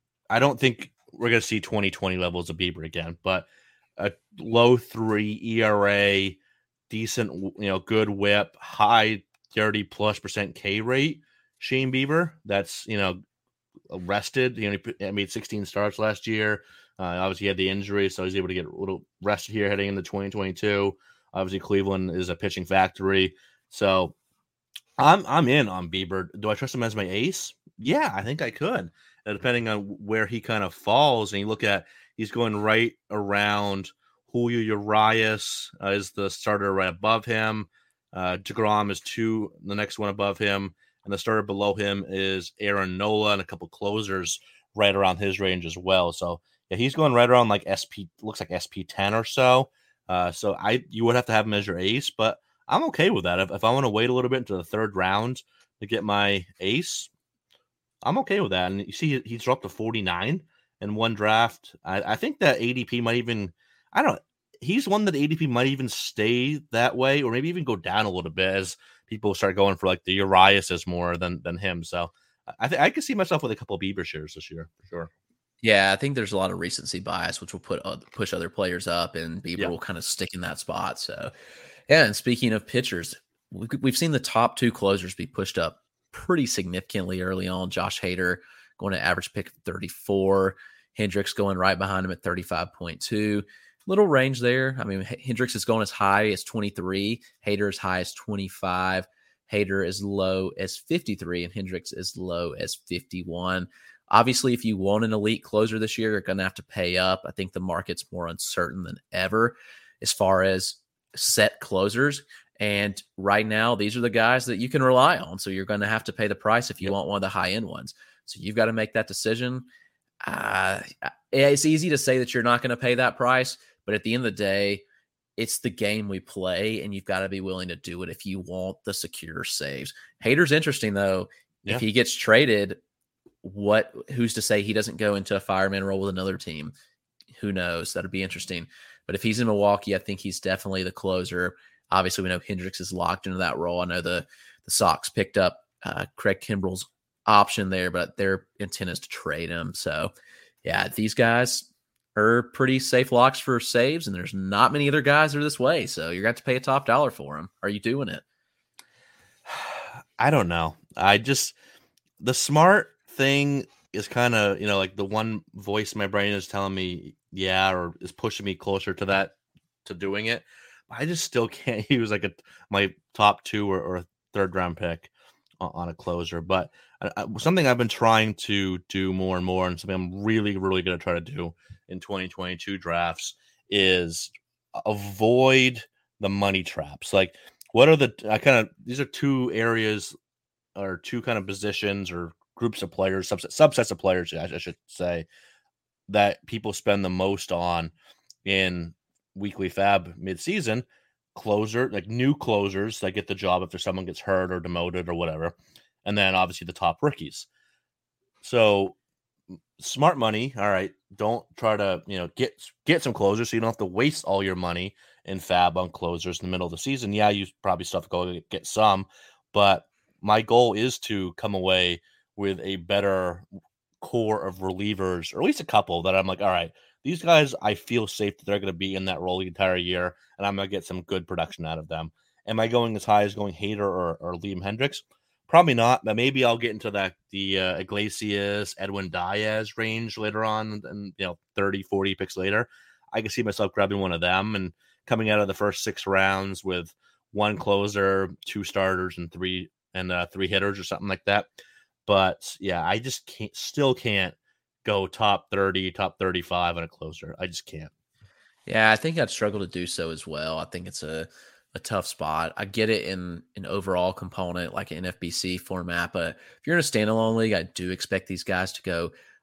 I don't think we're going to see twenty twenty levels of Bieber again, but a low three E R A, decent, you know, good whip, high thirty plus percent K rate. Shane Bieber, that's, you know, rested. You know, he made sixteen starts last year. Uh, obviously, he had the injury, so he's able to get a little rested here heading into twenty twenty-two. Obviously, Cleveland is a pitching factory, so I'm I'm in on Bieber. Do I trust him as my ace? Yeah, I think I could, uh, depending on where he kind of falls. And you look at, he's going right around Julio Urias uh, is the starter right above him. Uh, DeGrom is two, the next one above him, and the starter below him is Aaron Nola, and a couple closers right around his range as well. So yeah, he's going right around like S P, looks like S P ten or so. Uh, so I you would have to have him as your ace, but I'm okay with that. If, if I want to wait a little bit into the third round to get my ace, I'm okay with that. And you see, he's dropped to forty-nine in one draft. I, I think that A D P might even, I don't know, he's one that A D P might even stay that way, or maybe even go down a little bit as people start going for like the Urias more than than him. So I think I could see myself with a couple of Bieber shares this year for sure. Yeah, I think there's a lot of recency bias, which will put uh, push other players up, and Bieber Yeah. will kind of stick in that spot. So, yeah. And speaking of pitchers, we- we've seen the top two closers be pushed up pretty significantly early on. Josh Hader going to average pick of thirty-four, Hendricks going right behind him at thirty-five point two. Little range there. I mean, H- Hendricks is going as high as twenty-three, Hader as high as twenty-five, Hader as low as fifty-three, and Hendricks as low as fifty-one. Obviously, if you want an elite closer this year, you're going to have to pay up. I think the market's more uncertain than ever as far as set closers. And right now, these are the guys that you can rely on. So you're going to have to pay the price if you want one of the high-end ones. So you've got to make that decision. Uh, it's easy to say that you're not going to pay that price, but at the end of the day, it's the game we play, and you've got to be willing to do it if you want the secure saves. Hader's interesting, though. Yeah. If he gets traded, what who's to say he doesn't go into a fireman role with another team? Who knows? That'd be interesting. But if he's in Milwaukee, I think he's definitely the closer. Obviously, we know Hendricks is locked into that role. I know the, the Sox picked up uh, Craig Kimbrell's option there, but their intent is to trade him. So, yeah, these guys are pretty safe locks for saves, and there's not many other guys that are this way. So you're going to have to pay a top dollar for them. Are you doing it? I don't know. I just, the smart thing is kind of, you know, like the one voice in my brain is telling me, yeah, or is pushing me closer to that, to doing it. I just still can't use like a my top two or, or third round pick on, on a closer. But I, I, something I've been trying to do more and more, and something I'm really, really going to try to do in twenty twenty-two drafts is avoid the money traps. Like, what are the, I kind of, these are two areas or two kind of positions or groups of players, subset, subsets of players, I, I should say, that people spend the most on in weekly fab mid-season. Closer, like new closers that get the job if there's someone gets hurt or demoted or whatever, and then obviously the top rookies. So smart money, all right, don't try to, you know, get get some closers so you don't have to waste all your money in fab on closers in the middle of the season. Yeah, you probably still have to go get some, but my goal is to come away with a better core of relievers, or at least a couple that I'm like, all right, these guys, I feel safe that they're going to be in that role the entire year, and I'm going to get some good production out of them. Am I going as high as going Hader or, or Liam Hendricks? Probably not, but maybe I'll get into that the uh, Iglesias, Edwin Diaz range later on, and you know, thirty, forty picks later. I can see myself grabbing one of them and coming out of the first six rounds with one closer, two starters, and three and uh, three hitters or something like that. But yeah, I just can't, still can't go top thirty, top thirty-five on a closer. I just can't. Yeah, I think I'd struggle to do so as well. I think it's a, a tough spot. I get it in an overall component like an N F B C format, but if you're in a standalone league, I do expect these guys to go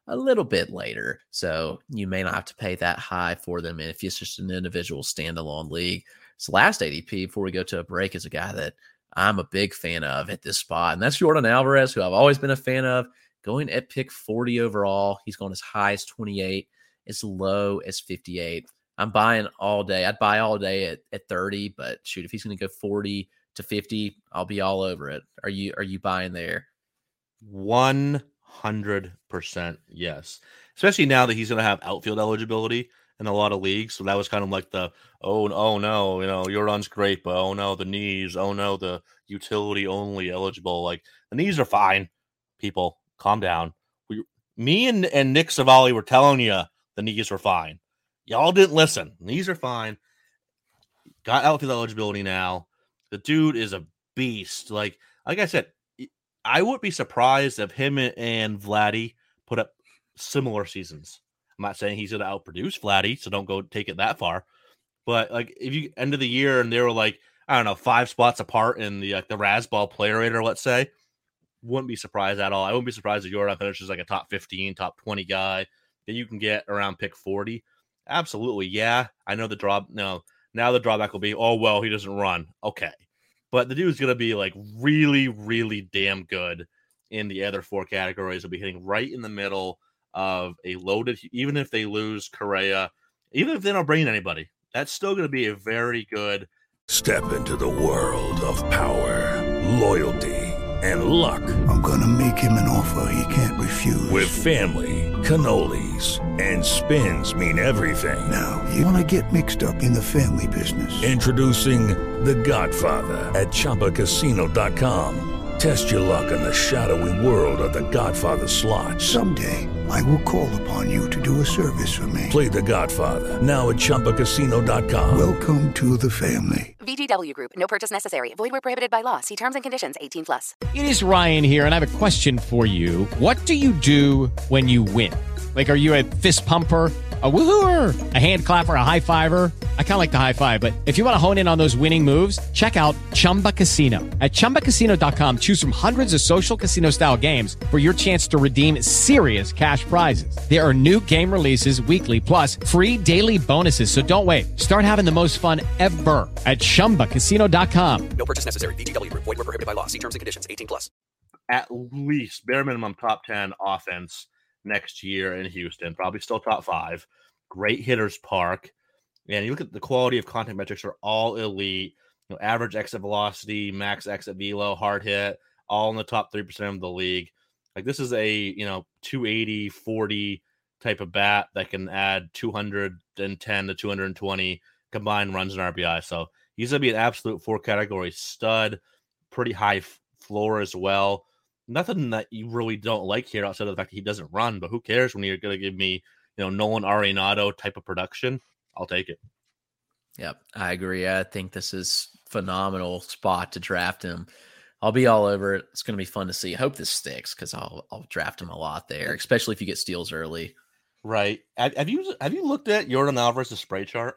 a little bit later. So you may not have to pay that high for them if it's just an individual standalone league. This last A D P before we go to a break is a guy that I'm a big fan of at this spot, and that's Jordan Alvarez, who I've always been a fan of, going at pick forty overall. He's gone as high as twenty-eight, as low as fifty-eight. I'm buying all day. I'd buy all day at, at thirty, but shoot, if he's going to go forty to fifty, I'll be all over it. Are you are you buying there? one hundred percent yes. Especially now that he's going to have outfield eligibility in a lot of leagues. So that was kind of like the, oh, oh no, you know, your run's great, but oh no, the knees, oh no, the utility only eligible. Like, the knees are fine. People, calm down. We, me and, and Nick Savali were telling you the knees were fine. Y'all didn't listen. Knees are fine. Got outfield eligibility now. The dude is a beast. Like, like I said, I wouldn't be surprised if him and Vladdy put up similar seasons. I'm not saying he's going to outproduce Vladdy, so don't go take it that far. But like, if you end of the year and they were like, I don't know, five spots apart in the like the Razzball player rater, let's say, wouldn't be surprised at all. I wouldn't be surprised if Jordan finishes like a top fifteen, top twenty guy that you can get around pick forty. Absolutely, yeah. I know the draw. No, now the drawback will be, oh well, he doesn't run. Okay, but the dude's going to be like really, really damn good in the other four categories. He'll be hitting right in the middle of a loaded, even if they lose Correa, even if they don't bring in anybody, that's still going to be a very good. Step into the world of power, loyalty, and luck. I'm going to make him an offer he can't refuse. With family, cannolis, and spins mean everything. Now, you want to get mixed up in the family business. Introducing The Godfather at Chumba Casino dot com. Test your luck in the shadowy world of The Godfather slot. Someday, I will call upon you to do a service for me. Play The Godfather, now at Chumba Casino dot com. Welcome to the family. V G W Group, no purchase necessary. Void where prohibited by law. See terms and conditions, eighteen plus. It is Ryan here, and I have a question for you. What do you do when you win? Like, are you a fist pumper, a woohooer, a hand clapper, a high fiver? I kind of like the high five, but if you want to hone in on those winning moves, check out Chumba Casino. At Chumba Casino dot com, choose from hundreds of social casino-style games for your chance to redeem serious cash prizes. There are new game releases weekly, plus free daily bonuses. So don't wait. Start having the most fun ever at Chumba Casino dot com. No purchase necessary. V G W Group. Void where prohibited by law. See terms and conditions. eighteen plus. At least, bare minimum, top ten offense next year in Houston. Probably still top five. Great hitters park. And you look at the quality of contact metrics are all elite. You know, average exit velocity, max exit velo, hard hit, all in the top three percent of the league. Like, this is a, you know, two eighty, forty type of bat that can add two hundred ten to two hundred twenty combined runs and R B I. So he's going to be an absolute four category stud, pretty high f- floor as well. Nothing that you really don't like here outside of the fact that he doesn't run, but who cares when you're going to give me, you know, Nolan Arenado type of production? I'll take it. Yep, I agree. I think this is phenomenal spot to draft him. I'll be all over it. It's going to be fun to see. I hope this sticks because I'll I'll draft him a lot there, especially if you get steals early. Right. Have, have you have you looked at Jordan Alvarez's spray chart?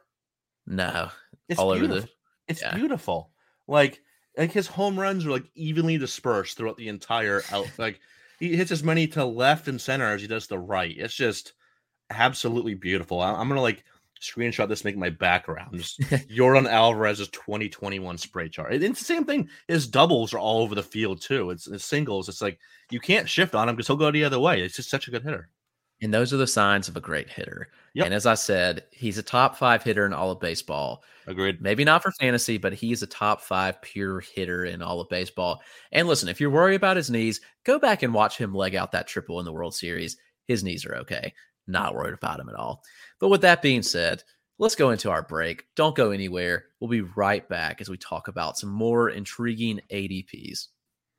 No. It's all beautiful. over the. It's yeah. beautiful. Like like his home runs are like evenly dispersed throughout the entire out. Like, he hits as many to left and center as he does to right. It's just absolutely beautiful. I, I'm gonna like. Screenshot this, make my background. Just Jordan Alvarez's twenty twenty-one spray chart. It, it's the same thing. His doubles are all over the field too. It's, it's singles. It's like you can't shift on him because he'll go the other way. It's just such a good hitter. And those are the signs of a great hitter. Yep. And as I said, he's a top five hitter in all of baseball. Agreed. Maybe not for fantasy, but he's a top five pure hitter in all of baseball. And listen, if you're worried about his knees, go back and watch him leg out that triple in the World Series. His knees are okay. Not worried about him at all. But with that being said, let's go into our break. Don't go anywhere. We'll be right back as we talk about some more intriguing A D Ps.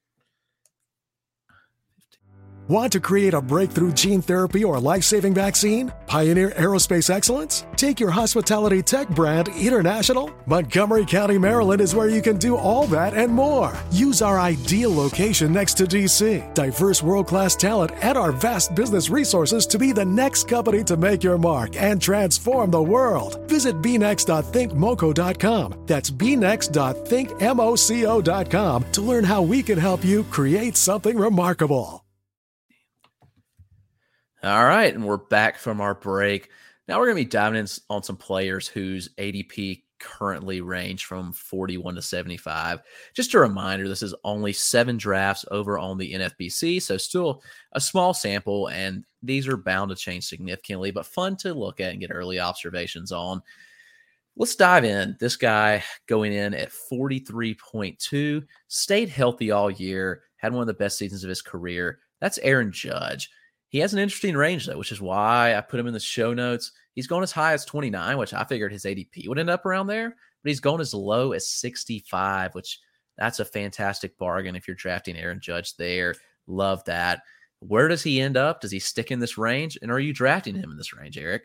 Want to create a breakthrough gene therapy or life-saving vaccine? Pioneer aerospace excellence? Take your hospitality tech brand international? Montgomery County, Maryland is where you can do all that and more. Use our ideal location next to D C, diverse world-class talent, and our vast business resources to be the next company to make your mark and transform the world. Visit b next dot think moco dot com. That's b next dot think moco dot com to learn how we can help you create something remarkable. All right, and we're back from our break. Now we're going to be diving in on some players whose A D P currently range from forty-one to seventy-five. Just a reminder, this is only seven drafts over on the N F B C, so still a small sample, and these are bound to change significantly, but fun to look at and get early observations on. Let's dive in. This guy going in at forty-three point two, stayed healthy all year, had one of the best seasons of his career. That's Aaron Judge. He has an interesting range, though, which is why I put him in the show notes. He's gone as high as twenty-nine, which I figured his A D P would end up around there, but he's gone as low as sixty-five, which that's a fantastic bargain if you're drafting Aaron Judge there. Love that. Where does he end up? Does he stick in this range? And are you drafting him in this range, Eric?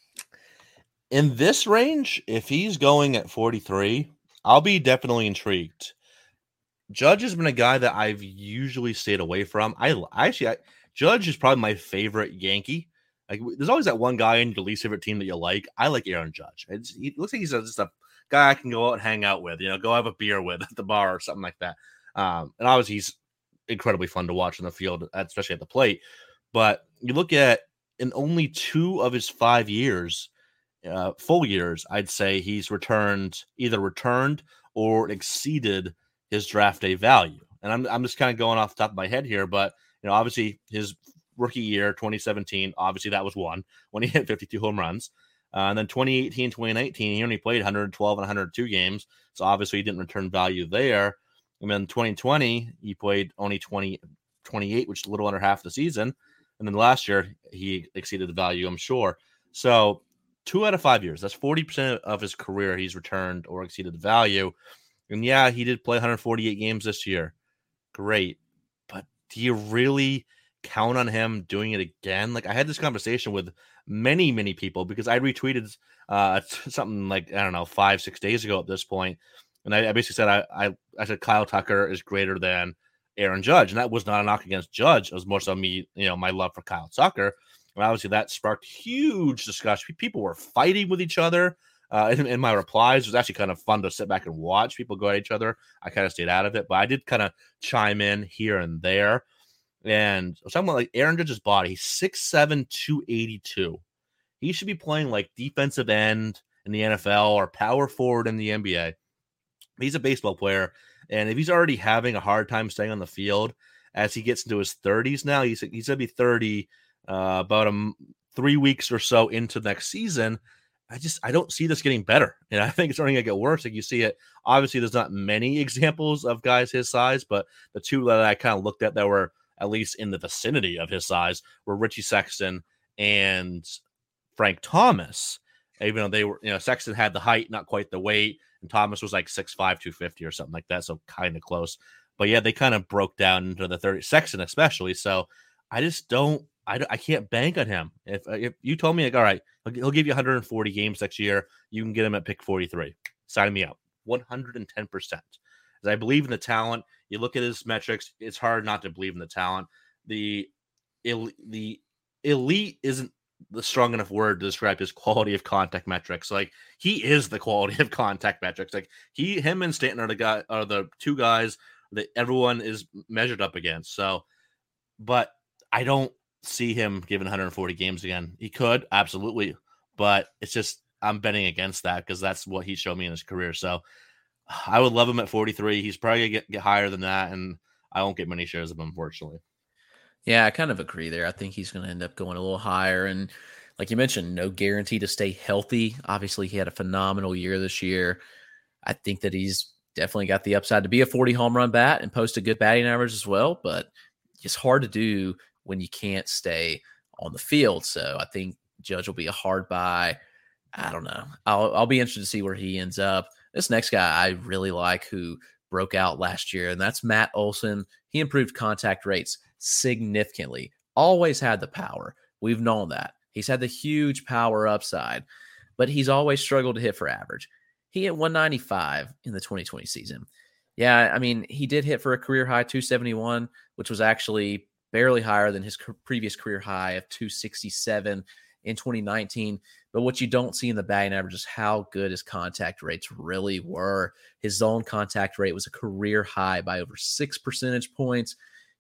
In this range, if he's going at forty-three, I'll be definitely intrigued. Judge has been a guy that I've usually stayed away from. I, I actually, I, Judge is probably my favorite Yankee. Like, there's always that one guy in your least favorite team that you like. I like Aaron Judge. It's, he looks like he's just a guy I can go out and hang out with, you know, go have a beer with at the bar or something like that. Um, and obviously, he's incredibly fun to watch in the field, especially at the plate. But you look at in only two of his five years, uh, full years, I'd say he's returned either returned or exceeded his draft day value. And I'm I'm just kind of going off the top of my head here, but you know, obviously his rookie year, twenty seventeen, obviously that was one when he hit fifty-two home runs. Uh, and then twenty eighteen, twenty nineteen, he only played one hundred twelve and one hundred two games. So obviously he didn't return value there. And then twenty twenty, he played only twenty, twenty-eight, which is a little under half the season. And then last year he exceeded the value, I'm sure. So two out of five years, that's forty percent of his career he's returned or exceeded the value. And yeah, he did play one hundred forty-eight games this year. Great. But do you really count on him doing it again? Like, I had this conversation with many, many people because I retweeted uh, something like, I don't know, five, six days ago at this point. And I, I basically said, I, I, I said, Kyle Tucker is greater than Aaron Judge. And that was not a knock against Judge. It was more so me, you know, my love for Kyle Tucker. And obviously that sparked huge discussion. People were fighting with each other. Uh, in, in my replies, it was actually kind of fun to sit back and watch people go at each other. I kind of stayed out of it, but I did kind of chime in here and there. And something like Aaron Judge's body, he's six seven, two eighty-two. He should be playing like defensive end in the N F L or power forward in the N B A. He's a baseball player, and if he's already having a hard time staying on the field as he gets into his thirties now, he's, he's going to be thirty uh, about a, three weeks or so into next season. I just, I don't see this getting better. And I think it's only going to get worse. Like you see it, obviously there's not many examples of guys his size, but the two that I kind of looked at that were at least in the vicinity of his size were Richie Sexson and Frank Thomas. Even though they were, you know, Sexton had the height, not quite the weight, and Thomas was like six five, two fifty or something like that. So kind of close. But yeah, they kind of broke down into the thirty, Sexton especially. So I just don't, I, I can't bank on him. If if you told me, like, all right, he'll give you one hundred forty games next year, you can get him at pick forty-three. Sign me up. one hundred ten percent. As I believe in the talent. You look at his metrics, it's hard not to believe in the talent. The, the elite isn't the strong enough word to describe his quality of contact metrics. Like, he is the quality of contact metrics. Like, he, him and Stanton are the guy, are the two guys that everyone is measured up against. So, but I don't see him giving one hundred forty games again. He could, absolutely, but it's just, I'm betting against that because that's what he showed me in his career. So I would love him at forty-three. He's probably gonna get, get higher than that, and I won't get many shares of him, unfortunately. Yeah, I kind of agree there. I think he's going to end up going a little higher. And like you mentioned, no guarantee to stay healthy. Obviously, he had a phenomenal year this year. I think that he's definitely got the upside to be a forty home run bat and post a good batting average as well, but it's hard to do when you can't stay on the field. So I think Judge will be a hard buy. I don't know. I'll, I'll be interested to see where he ends up. This next guy I really like who broke out last year, and that's Matt Olson. He improved contact rates significantly. Always had the power. We've known that. He's had the huge power upside, but he's always struggled to hit for average. He hit one ninety-five in the twenty twenty season. Yeah, I mean, he did hit for a career high two seventy-one, which was actually barely higher than his previous career high of two sixty-seven in twenty nineteen. But what you don't see in the batting average is how good his contact rates really were. His zone contact rate was a career high by over six percentage points.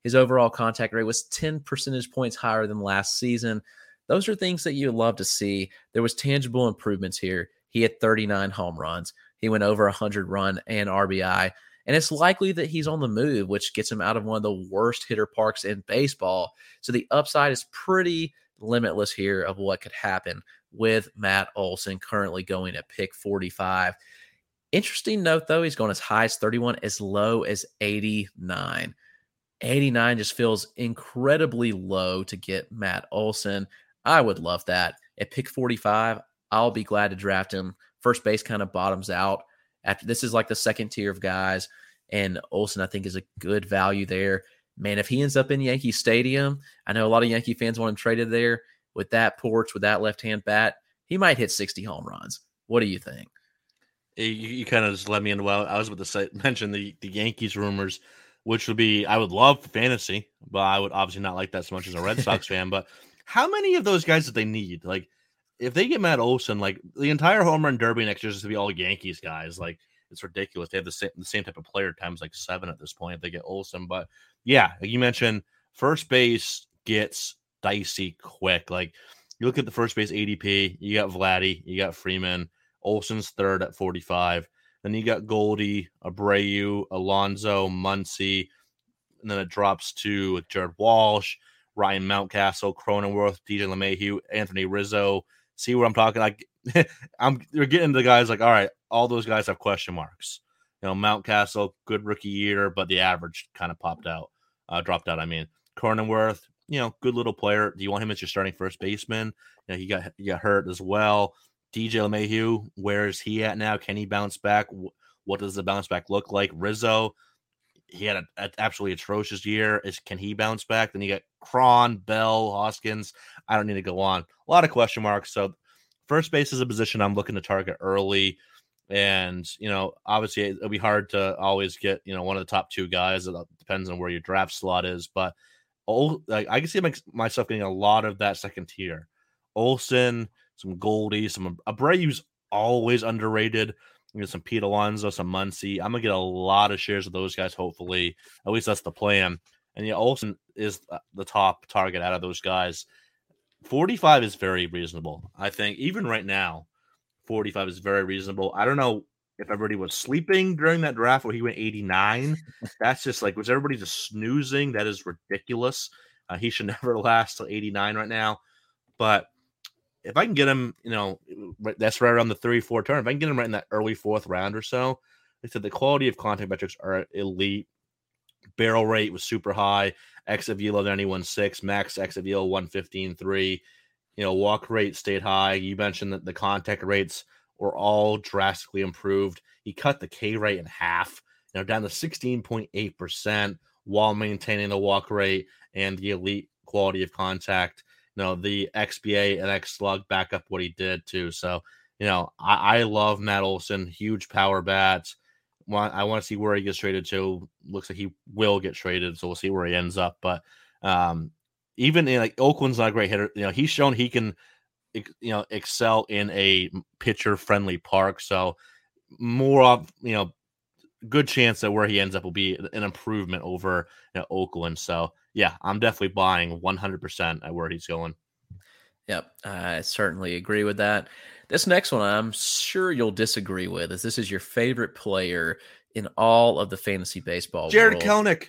His overall contact rate was ten percentage points higher than last season. Those are things that you would love to see. There was tangible improvements here. He had thirty-nine home runs. He went over one hundred run and R B I. And it's likely that he's on the move, which gets him out of one of the worst hitter parks in baseball. So the upside is pretty limitless here of what could happen with Matt Olson currently going at pick forty-five. Interesting note, though, he's going as high as thirty-one, as low as eighty-nine. eighty-nine just feels incredibly low to get Matt Olson. I would love that. At pick forty-five, I'll be glad to draft him. First base kind of bottoms out. After this is like the second tier of guys, and Olson, I think, is a good value there. Man, if he ends up in Yankee Stadium, I know a lot of Yankee fans want him traded there. With that porch, with that left-hand bat, he might hit sixty home runs. What do you think? You, you kind of just led me into, well, I was about to say, mention the, the Yankees rumors, which would be, I would love for fantasy, but I would obviously not like that so much as a Red Sox fan. But how many of those guys do they need? Like, if they get Matt Olson, like the entire home run derby next year is to be all Yankees guys. Like, it's ridiculous. They have the same the same type of player times like seven at this point if they get Olson. But yeah, like you mentioned, first base gets dicey quick. Like, you look at the first base A D P, you got Vladdy, you got Freeman, Olson's third at forty-five. Then you got Goldie, Abreu, Alonso, Muncy, and then it drops to Jared Walsh, Ryan Mountcastle, Cronenworth, D J LeMahieu, Anthony Rizzo. See where I'm talking? Like, I'm you're getting the guys like, all right, all those guys have question marks. You know, Mountcastle, good rookie year, but the average kind of popped out, uh, dropped out. I mean, Cronenworth, you know, good little player. Do you want him as your starting first baseman? You know, he got he got hurt as well. D J LeMahieu, where is he at now? Can he bounce back? What does the bounce back look like? Rizzo, he had an absolutely atrocious year. Is can he bounce back? Then you got Cron, Bell, Hoskins. I don't need to go on. A lot of question marks. So first base is a position I'm looking to target early. And, you know, obviously it'll be hard to always get, you know, one of the top two guys. It depends on where your draft slot is. But oh, like, I can see myself getting a lot of that second tier. Olson, some Goldie, some Abreu's always underrated. You know, some Pete Alonso, some Muncy. I'm going to get a lot of shares of those guys, hopefully. At least that's the plan. And yeah, Olson is the top target out of those guys. forty-five is very reasonable. I think even right now, forty-five is very reasonable. I don't know if everybody was sleeping during that draft where he went eighty-nine. That's just like, was everybody just snoozing? That is ridiculous. Uh, he should never last till eighty-nine right now. But if I can get him, you know, that's right around the three four turn. If I can get him right in that early fourth round or so, I said the quality of contact metrics are elite. Barrel rate was super high. X of velo ninety-one point six, max X of velo one fifteen point three. You know, walk rate stayed high. You mentioned that the contact rates were all drastically improved. He cut the K rate in half, you know, down to sixteen point eight percent while maintaining the walk rate and the elite quality of contact. You know, the X B A and X slug back up what he did too. So, you know, I, I love Matt Olson, huge power bats. I want to see where he gets traded to. Looks like he will get traded, so we'll see where he ends up. But um, even in like Oakland's not a great hitter. You know, he's shown he can, you know, excel in a pitcher-friendly park. So more of, you know, good chance that where he ends up will be an improvement over, you know, Oakland. So yeah, I'm definitely buying one hundred percent at where he's going. Yep, I certainly agree with that. This next one, I'm sure you'll disagree with, as this is your favorite player in all of the fantasy baseball Jared world. Kelenic.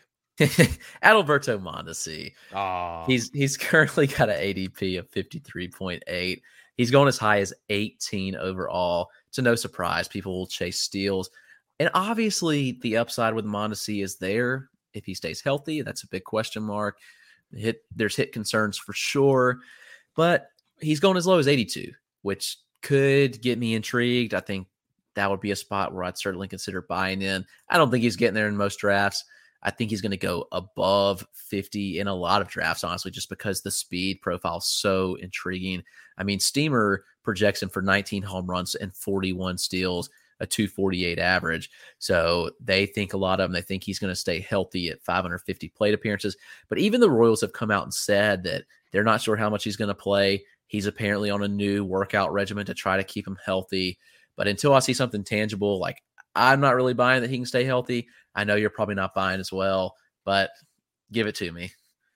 Adalberto Mondesi. Oh. He's he's currently got an A D P of fifty-three point eight. He's going as high as eighteen overall. To no surprise, people will chase steals. And obviously, the upside with Mondesi is there if he stays healthy. That's a big question mark. Hit There's hit concerns for sure. But he's going as low as eighty-two, which could get me intrigued. I think that would be a spot where I'd certainly consider buying in. I don't think he's getting there in most drafts. I think he's going to go above fifty in a lot of drafts, honestly, just because the speed profile is so intriguing. I mean, Steamer projects him for nineteen home runs and forty-one steals, a two forty-eight average. So they think a lot of them, they think he's going to stay healthy at five hundred fifty plate appearances. But even the Royals have come out and said that they're not sure how much he's going to play. He's apparently on a new workout regimen to try to keep him healthy. But until I see something tangible, like I'm not really buying that he can stay healthy. I know you're probably not buying as well, but Give it to me.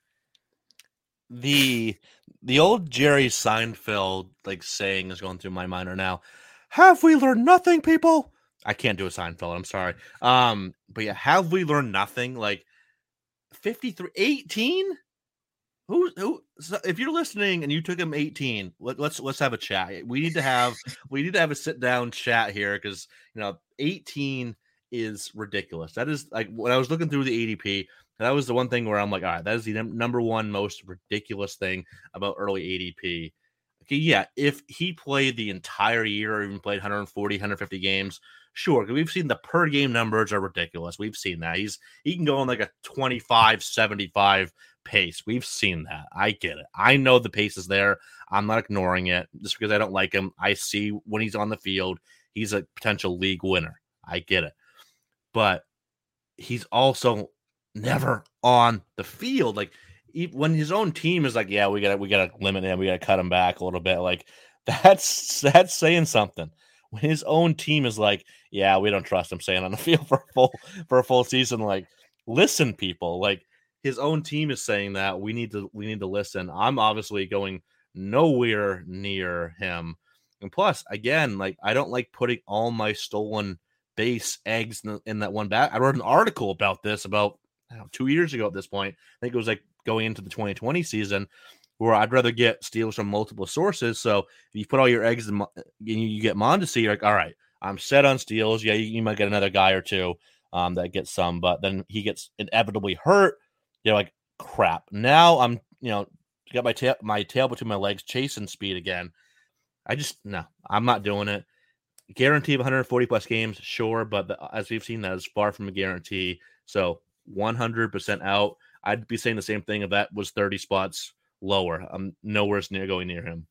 The the old Jerry Seinfeld like saying is going through my mind right now. Have we learned nothing, people? I can't do a Seinfeld. I'm sorry. Um, but yeah, have we learned nothing? Like fifty-three, eighteen? Who who? So if you're listening and you took him eighteen, let, let's let's have a chat. We need to have we need to have a sit down chat here because you know eighteen is ridiculous. That is like when I was looking through the A D P. That was the one thing where I'm like, all right, that is the num- number one most ridiculous thing about early A D P. Okay, yeah, if he played the entire year or even played one forty, one fifty games, sure. Because we've seen the per game numbers are ridiculous. We've seen that. He's he can go on like a twenty-five seventy-five pace. We've seen that. I get it. I know the pace is there. I'm not ignoring it just because I don't like him. I see when he's on the field, he's a potential league winner. I get it. But he's also never on the field. Like he, when his own team is like, yeah, we gotta we gotta limit him, we gotta cut him back a little bit. Like that's that's saying something. When his own team is like, yeah, we don't trust him staying on the field for a full for a full season. Like, listen, people. Like his own team is saying that we need to we need to listen. I'm obviously going nowhere near him. And plus, again, like I don't like putting all my stolen base eggs in, in that one bag. I wrote an article about this about I don't know, two years ago at this point. I think it was like going into the twenty twenty season where I'd rather get steals from multiple sources. So if you put all your eggs in, you, you get Mondesi, you're like, all right, I'm set on steals. Yeah, you, you might get another guy or two um, that gets some, but then he gets inevitably hurt. You're like, crap. Now I'm, you know, got my tail, my tail between my legs, chasing speed again. I just, no, I'm not doing it. Guarantee of one forty plus games, sure, but the, as we've seen, that is far from a guarantee. So one hundred percent out. I'd be saying the same thing if that was thirty spots lower. I'm nowhere near going near him.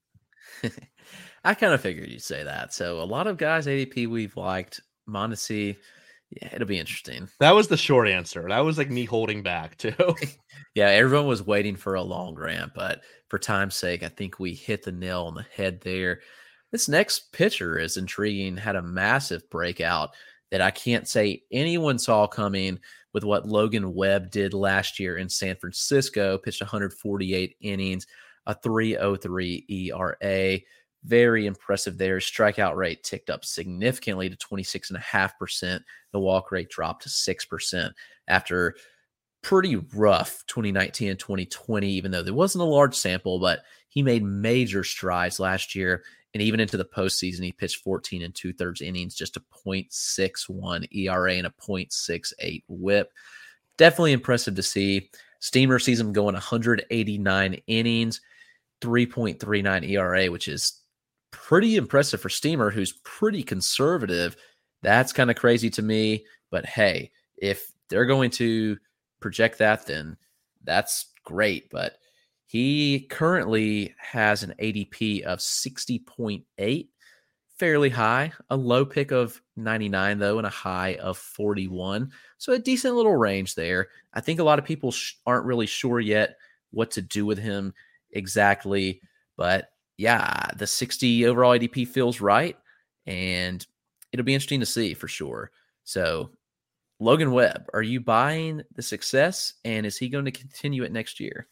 I kind of figured you'd say that. So a lot of guys A D P we've liked. Mondesi, yeah, it'll be interesting. That was the short answer. That was like me holding back too. Yeah, everyone was waiting for a long rant, but for time's sake, I think we hit the nail on the head there. This next pitcher is intriguing, had a massive breakout that I can't say anyone saw coming with what Logan Webb did last year in San Francisco, pitched one forty-eight innings, a three oh three E R A. Very impressive there. Strikeout rate ticked up significantly to twenty-six point five percent. The walk rate dropped to six percent after pretty rough twenty nineteen and twenty twenty, even though there wasn't a large sample, but he made major strides last year. And even into the postseason, he pitched fourteen and two thirds innings, just a point six one E R A and a point six eight whip. Definitely impressive to see. Steamer sees him going one eighty-nine innings, three point three nine E R A, which is pretty impressive for Steamer, who's pretty conservative. That's kind of crazy to me. But hey, if they're going to project that, then that's great. But he currently has an A D P of sixty point eight, fairly high. A low pick of ninety-nine, though, and a high of forty-one. So a decent little range there. I think a lot of people sh- aren't really sure yet what to do with him exactly. But yeah, the sixty overall A D P feels right, and it'll be interesting to see for sure. So Logan Webb, are you buying the success, and is he going to continue it next year?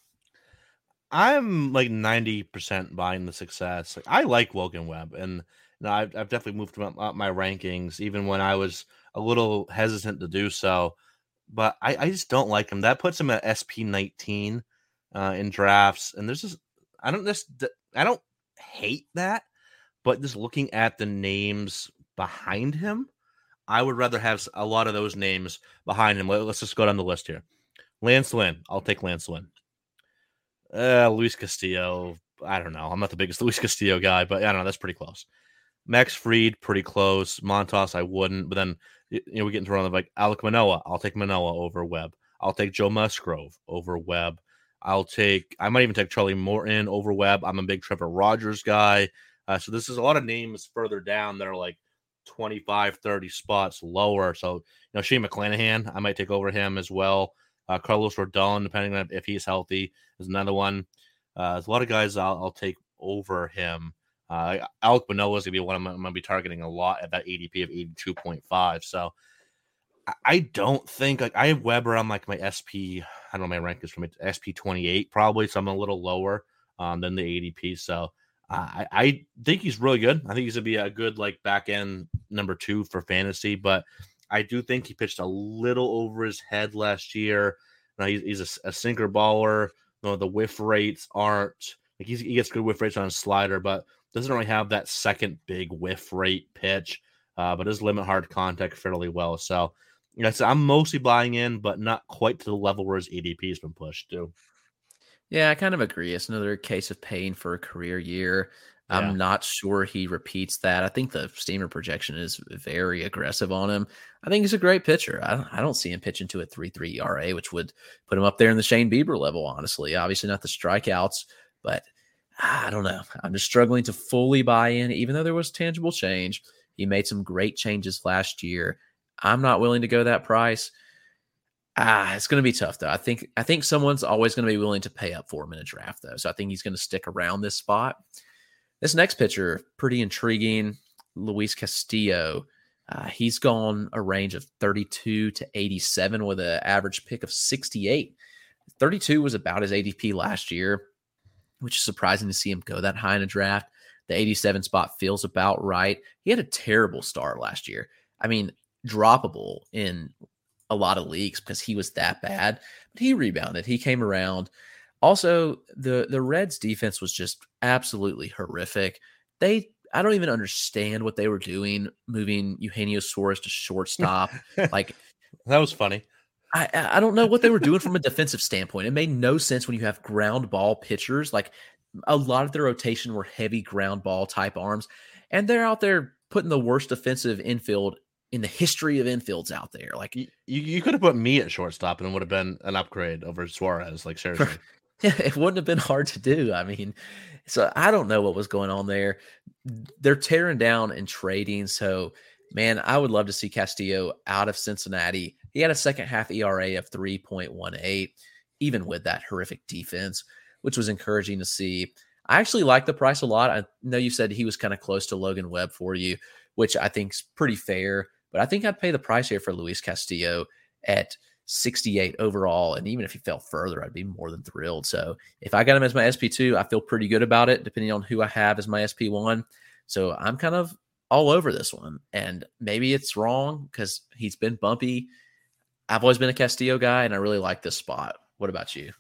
I'm like ninety percent buying the success. Like, I like Logan Webb, and you know, I've, I've definitely moved up, up my rankings, even when I was a little hesitant to do so. But I, I just don't like him. That puts him at S P nineteen uh, in drafts, and there's just I don't just I don't hate that, but just looking at the names behind him, I would rather have a lot of those names behind him. Let's just go down the list here. Lance Lynn, I'll take Lance Lynn. Uh, Luis Castillo, I don't know. I'm not the biggest Luis Castillo guy, but I don't know. That's pretty close. Max Fried, pretty close. Montas, I wouldn't. But then, you know, we get into around like Alek Manoah. I'll take Manoah over Webb. I'll take Joe Musgrove over Webb. I'll take, I might even take Charlie Morton over Webb. I'm a big Trevor Rogers guy. Uh, so this is a lot of names further down that are like twenty-five, thirty spots lower. So, you know, Shane McClanahan, I might take over him as well. Uh, Carlos Rodon, depending on if he's healthy, is another one. Uh, there's a lot of guys I'll, I'll take over him. Uh, Alek Manoah is going to be one I'm, I'm going to be targeting a lot at that A D P of eighty-two point five. So I don't think like I have Weber on like my S P. I don't know my rank is from S P twenty-eight probably, so I'm a little lower um, than the A D P. So uh, I I think he's really good. I think he's gonna be a good like back end number two for fantasy, but I do think he pitched a little over his head last year. Now he's, he's a, a sinker baller. You know, the whiff rates aren't like he's, he gets good whiff rates on his slider, but doesn't really have that second big whiff rate pitch. Uh, but does limit hard contact fairly well. So you know, so I'm mostly buying in, but not quite to the level where his A D P has been pushed to. Yeah, I kind of agree. It's another case of paying for a career year. Yeah. I'm not sure he repeats that. I think the Steamer projection is very aggressive on him. I think he's a great pitcher. I don't, I don't see him pitching to a three three E R A, which would put him up there in the Shane Bieber level, honestly. Obviously not the strikeouts, but I don't know. I'm just struggling to fully buy in, even though there was tangible change. He made some great changes last year. I'm not willing to go that price. Ah, it's going to be tough, though. I think I think someone's always going to be willing to pay up for him in a draft, though. So I think he's going to stick around this spot. This next pitcher, pretty intriguing, Luis Castillo. Uh, he's gone a range of thirty-two to eighty-seven with an average pick of sixty-eight. thirty-two was about his A D P last year, which is surprising to see him go that high in a draft. The eighty-seven spot feels about right. He had a terrible start last year. I mean, droppable in a lot of leagues because he was that bad, but he rebounded. He came around. Also, the, the Reds defense was just absolutely horrific. They, I don't even understand what they were doing, moving Eugenio Suarez to shortstop. Like that was funny. I, I don't know what they were doing from a defensive standpoint. It made no sense when you have ground ball pitchers. Like a lot of their rotation were heavy ground ball type arms, and they're out there putting the worst defensive infield in the history of infields out there. Like you, you could have put me at shortstop and it would have been an upgrade over Suarez. Like seriously. Yeah, it wouldn't have been hard to do. I mean, so I don't know what was going on there. They're tearing down and trading. So, man, I would love to see Castillo out of Cincinnati. He had a second half E R A of three point one eight, even with that horrific defense, which was encouraging to see. I actually like the price a lot. I know you said he was kind of close to Logan Webb for you, which I think is pretty fair. But I think I'd pay the price here for Luis Castillo at sixty-eight overall, and even if he fell further, I'd be more than thrilled. So if I got him as my S P two, I feel pretty good about it, depending on who I have as my S P one. So I'm kind of all over this one, and maybe it's wrong because he's been bumpy. I've always been a Castillo guy, and I really like this spot. What about you?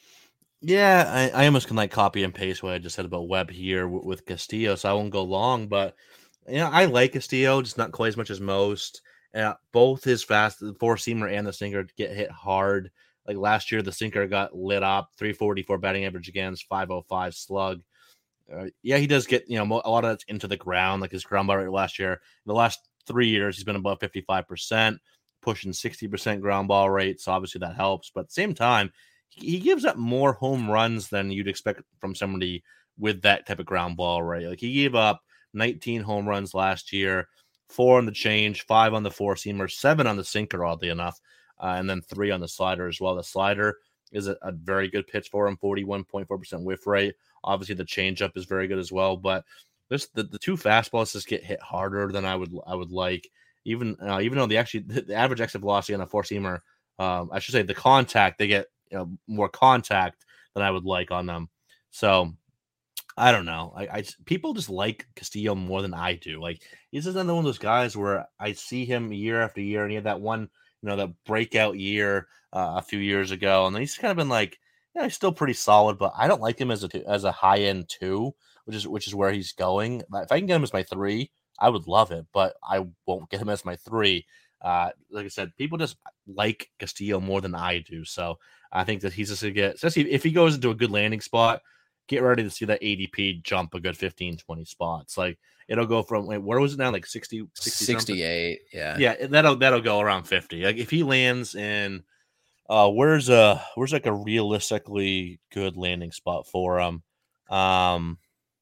Yeah, I, I almost can like copy and paste what I just said about Webb here with, with Castillo, so I won't go long. But you know, I like Castillo, just not quite as much as most. Uh, both his fast, the four seamer and the sinker get hit hard. Like last year, the sinker got lit up, three forty-four batting average against, five oh five slug. Uh, yeah, he does get, you know, a lot of that's into the ground, like his ground ball rate last year. In the last three years, he's been above fifty-five percent, pushing sixty percent ground ball rate. So obviously that helps. But at the same time, he, he gives up more home runs than you'd expect from somebody with that type of ground ball rate. Like he gave up nineteen home runs last year. Four on the change, five on the four seamer, seven on the sinker, oddly enough, uh, and then three on the slider as well. The slider is a, a very good pitch for him, forty-one point four percent whiff rate. Obviously, the changeup is very good as well. But this the, the two fastballs just get hit harder than I would I would like. Even uh, even though the actually the, the average exit velocity on a four seamer, um, I should say the contact, they get you know, more contact than I would like on them. So I don't know. I, I people just like Castillo more than I do. Like he's just another one of those guys where I see him year after year, and he had that one, you know, that breakout year uh, a few years ago, and he's kind of been like, yeah, he's still pretty solid, but I don't like him as a as a high end two, which is which is where he's going. If I can get him as my three, I would love it, but I won't get him as my three. Uh, like I said, people just like Castillo more than I do, so I think that he's just gonna get, especially if he goes into a good landing spot. Get ready to see that A D P jump a good fifteen, twenty spots. Like it'll go from, wait, where was it now? Like sixty, sixty sixty-eight. Something? Yeah. Yeah. That'll, that'll go around fifty. Like if he lands in, uh, where's a, where's like a realistically good landing spot for him? Um,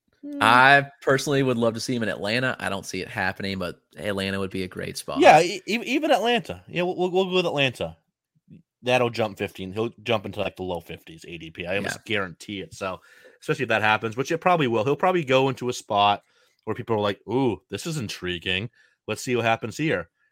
I personally would love to see him in Atlanta. I don't see it happening, but Atlanta would be a great spot. Yeah. E- even Atlanta. Yeah. We'll, we'll go with Atlanta. That'll jump fifteen. He'll jump into like the low fifties A D P. I almost yeah. guarantee it. So, especially if that happens, which it probably will. He'll probably go into a spot where people are like, ooh, this is intriguing. Let's see what happens here.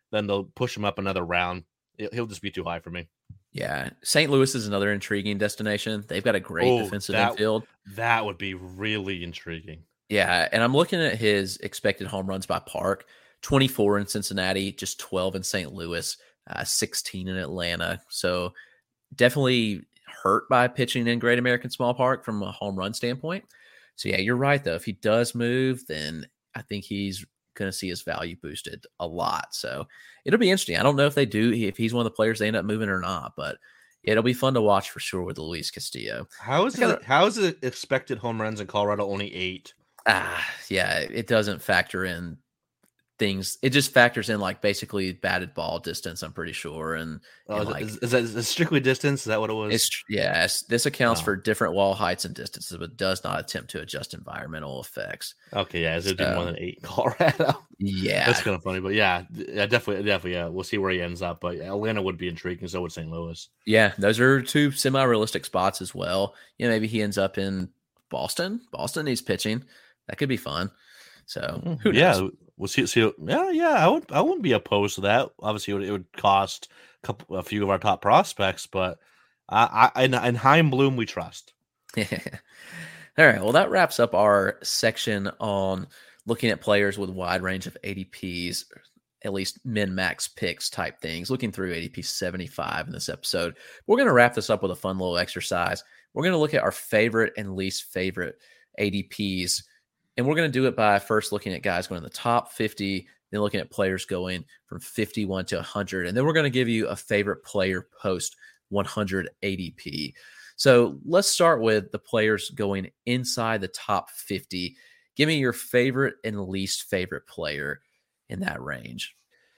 then they'll push him up another round. He'll just be too high for me. Yeah. Saint Louis is another intriguing destination. They've got a great Oh, defensive that, infield. That would be really intriguing. Yeah. And I'm looking at his expected home runs by park, twenty-four in Cincinnati, just twelve in Saint Louis, uh, sixteen in Atlanta. So definitely hurt by pitching in Great American Small Park from a home run standpoint. So yeah, you're right though. If he does move, then I think he's going to see his value boosted a lot. So it'll be interesting. I don't know if they do, if he's one of the players they end up moving or not, but it'll be fun to watch for sure with Luis Castillo. How is it? How is it expected home runs in Colorado only eight? Ah, yeah, it doesn't factor in things. It just factors in like basically batted ball distance, I'm pretty sure. And, oh, and is, like, is, is that is it strictly distance? Is that what it was? It's yes. This accounts oh. for different wall heights and distances, but does not attempt to adjust environmental effects. Okay, yeah, is it so, more than eight in Colorado? Yeah, that's kind of funny, but yeah, yeah, definitely, definitely, yeah. We'll see where he ends up, but yeah, Atlanta would be intriguing. So would Saint Louis. Yeah, those are two semi-realistic spots as well. You know, maybe he ends up in Boston. Boston needs pitching. That could be fun. So who knows? Yeah, we'll see. See, yeah, yeah. I would, I wouldn't be opposed to that. Obviously, it would, it would cost a couple, a few of our top prospects, but I, I in, in Chaim Bloom, we trust. All right. Well, that wraps up our section on looking at players with a wide range of A D Ps, at least min max picks type things. Looking through A D P seventy-five in this episode, we're going to wrap this up with a fun little exercise. We're going to look at our favorite and least favorite A D Ps. And we're going to do it by first looking at guys going in the top fifty, then looking at players going from fifty-one to one hundred. And then we're going to give you a favorite player post one hundred A D P. So let's start with the players going inside the top fifty. Give me your favorite and least favorite player in that range.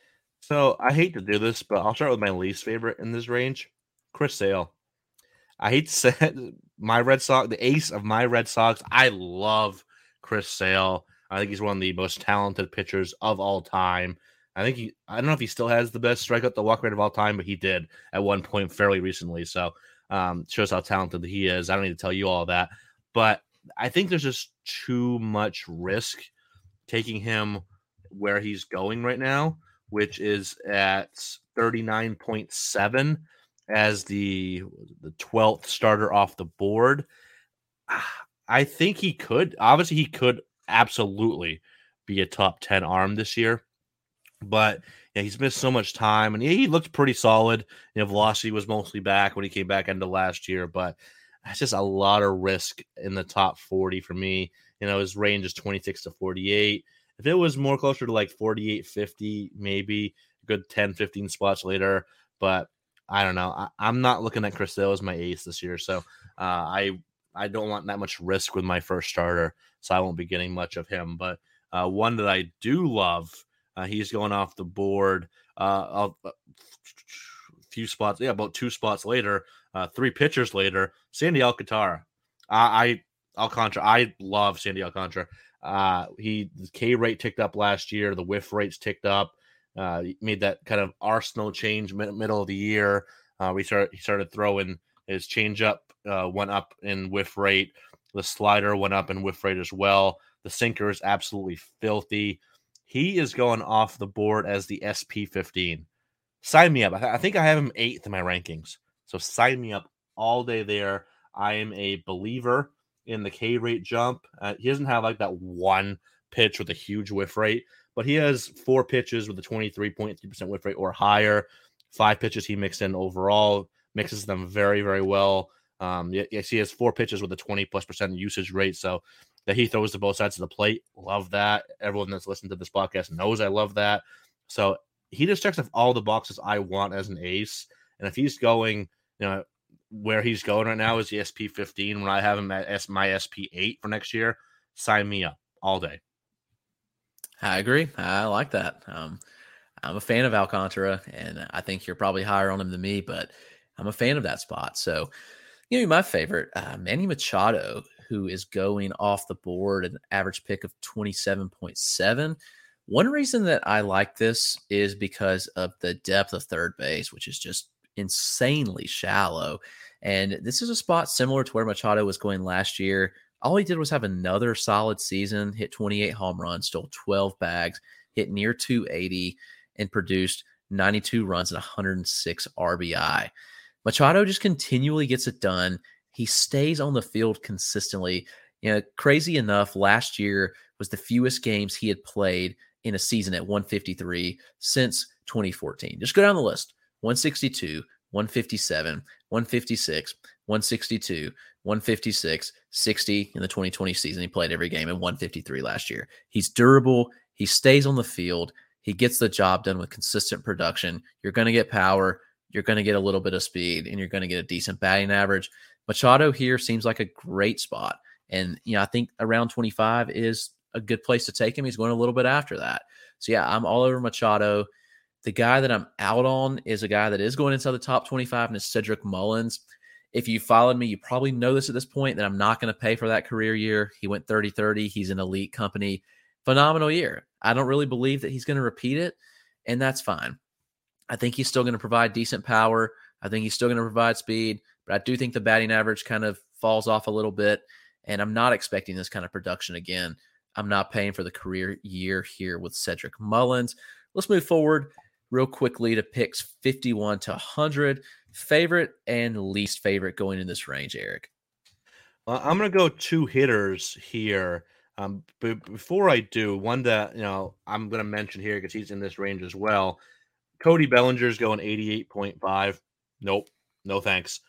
So I hate to do this, but I'll start with my least favorite in this range, Chris Sale. I hate to say it, my Red Sox, the ace of my Red Sox. I love Chris Sale. I think he's one of the most talented pitchers of all time. I think he, I don't know if he still has the best strikeout to walk rate of all time, but he did at one point fairly recently. So um, shows how talented he is. I don't need to tell you all that, but I think there's just too much risk taking him where he's going right now, which is at thirty-nine point seven as the the twelfth starter off the board. I think he could. Obviously, he could absolutely be a top ten arm this year. But yeah, he's missed so much time, and he, he looked pretty solid. You know, velocity was mostly back when he came back into last year, but that's just a lot of risk in the top forty for me. You know, his range is twenty-six to forty-eight. If it was more closer to like forty-eight, fifty, maybe a good ten, fifteen spots later. But I don't know. I, I'm not looking at Chris Sale as my ace this year, so uh, I I don't want that much risk with my first starter, so I won't be getting much of him. But uh, one that I do love, uh, he's going off the board uh, a few spots, yeah, about two spots later, uh, three pitchers later, Sandy Alcantara. I, I Alcantara, I love Sandy Alcantara. Uh, he the K rate ticked up last year, the whiff rates ticked up. Uh, he made that kind of arsenal change mid- middle of the year. Uh, we started he started throwing his changeup. Uh, went up in whiff rate. The slider went up in whiff rate as well. The sinker is absolutely filthy. He is going off the board as the S P fifteen. Sign me up. I, th- I think I have him eighth in my rankings. So sign me up all day there. I am a believer in the K rate jump. Uh, he doesn't have like that one pitch with a huge whiff rate, but he has four pitches with a twenty-three point three percent whiff rate or higher. Five pitches he mixed in overall, mixes them very, very well. Um, yes, he has four pitches with a twenty plus percent usage rate, so that he throws to both sides of the plate. Love that. Everyone that's listened to this podcast knows I love that. So he just checks off all the boxes I want as an ace. And if he's going, you know, where he's going right now is the S P fifteen. When I have him at S, my S P eight for next year, sign me up all day. I agree. I like that. Um, I'm a fan of Alcantara, and I think you're probably higher on him than me, but I'm a fan of that spot. So, you know, my favorite, uh, Manny Machado, who is going off the board at an average pick of twenty-seven point seven. One reason that I like this is because of the depth of third base, which is just insanely shallow. And this is a spot similar to where Machado was going last year. All he did was have another solid season, hit twenty-eight home runs, stole twelve bags, hit near two eighty. and produced ninety-two runs and one hundred six R B I. Machado just continually gets it done. He stays on the field consistently. You know, crazy enough, last year was the fewest games he had played in a season at one fifty-three since twenty fourteen. Just go down the list. one sixty-two, one fifty-seven, one fifty-six, one sixty-two, one fifty-six, sixty in the twenty twenty season. He played every game, and one fifty-three last year. He's durable. He stays on the field. He gets the job done with consistent production. You're going to get power. You're going to get a little bit of speed, and you're going to get a decent batting average. Machado here seems like a great spot. And, you know, I think around twenty-five is a good place to take him. He's going a little bit after that. So, yeah, I'm all over Machado. The guy that I'm out on is a guy that is going inside the top twenty-five, and is Cedric Mullins. If you followed me, you probably know this at this point, that I'm not going to pay for that career year. He went thirty thirty. He's an elite company. Phenomenal year. I don't really believe that he's going to repeat it, and that's fine. I think he's still going to provide decent power. I think he's still going to provide speed, but I do think the batting average kind of falls off a little bit, and I'm not expecting this kind of production again. I'm not paying for the career year here with Cedric Mullins. Let's move forward real quickly to picks fifty-one to one hundred. Favorite and least favorite going in this range, Eric? Well, I'm going to go two hitters here. Um, but before I do, one that, you know, I'm going to mention here because he's in this range as well. Cody Bellinger's going eighty-eight point five. Nope. No thanks.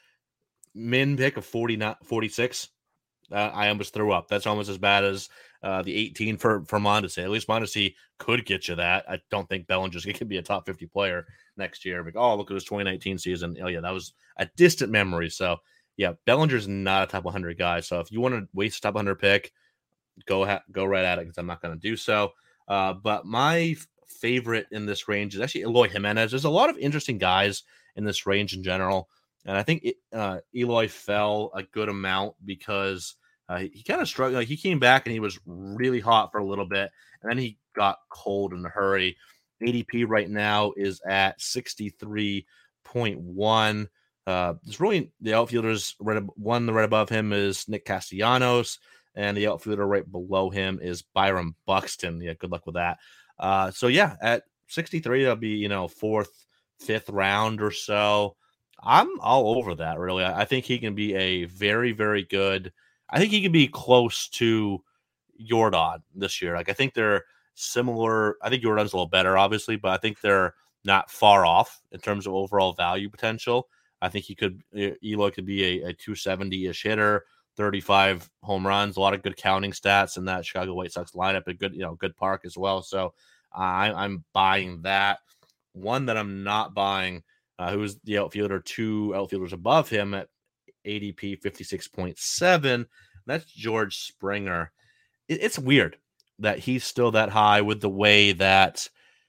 Min pick of forty-nine, forty-six. Uh, I almost threw up. That's almost as bad as uh, the eighteen for, for Mondesi. At least Mondesi could get you that. I don't think Bellinger's going to be a top fifty player next year. Like, oh, look at his twenty nineteen season. Oh, yeah, that was a distant memory. So, yeah, Bellinger's not a top one hundred guy. So if you want to waste a top one hundred pick, go ha- go right at it because I'm not going to do so. Uh, but my f- favorite in this range is actually Eloy Jimenez. There's a lot of interesting guys in this range in general. And I think it, uh, Eloy fell a good amount because uh, he, he kind of struggled. Like, he came back and he was really hot for a little bit, and then he got cold in a hurry. A D P right now is at sixty-three point one. Uh, it's really the outfielders right, one right above him is Nick Castellanos, and the outfielder right below him is Byron Buxton. Yeah, good luck with that. Uh, so yeah, at sixty-three, that'll be, you know, fourth, fifth round or so. I'm all over that, really. I, I think he can be a very, very good. I think he can be close to Yordan this year. Like, I think they're similar. I think Yordan's a little better, obviously, but I think they're not far off in terms of overall value potential. I think he could, Eloy could be a, a two seventy-ish hitter, thirty-five home runs, a lot of good counting stats in that Chicago White Sox lineup, a good, you know, good park as well. So uh, I, I'm buying that. One that I'm not buying, uh, who's the outfielder, two outfielders above him at A D P fifty-six point seven. That's George Springer. It, it's weird that he's still that high with the way that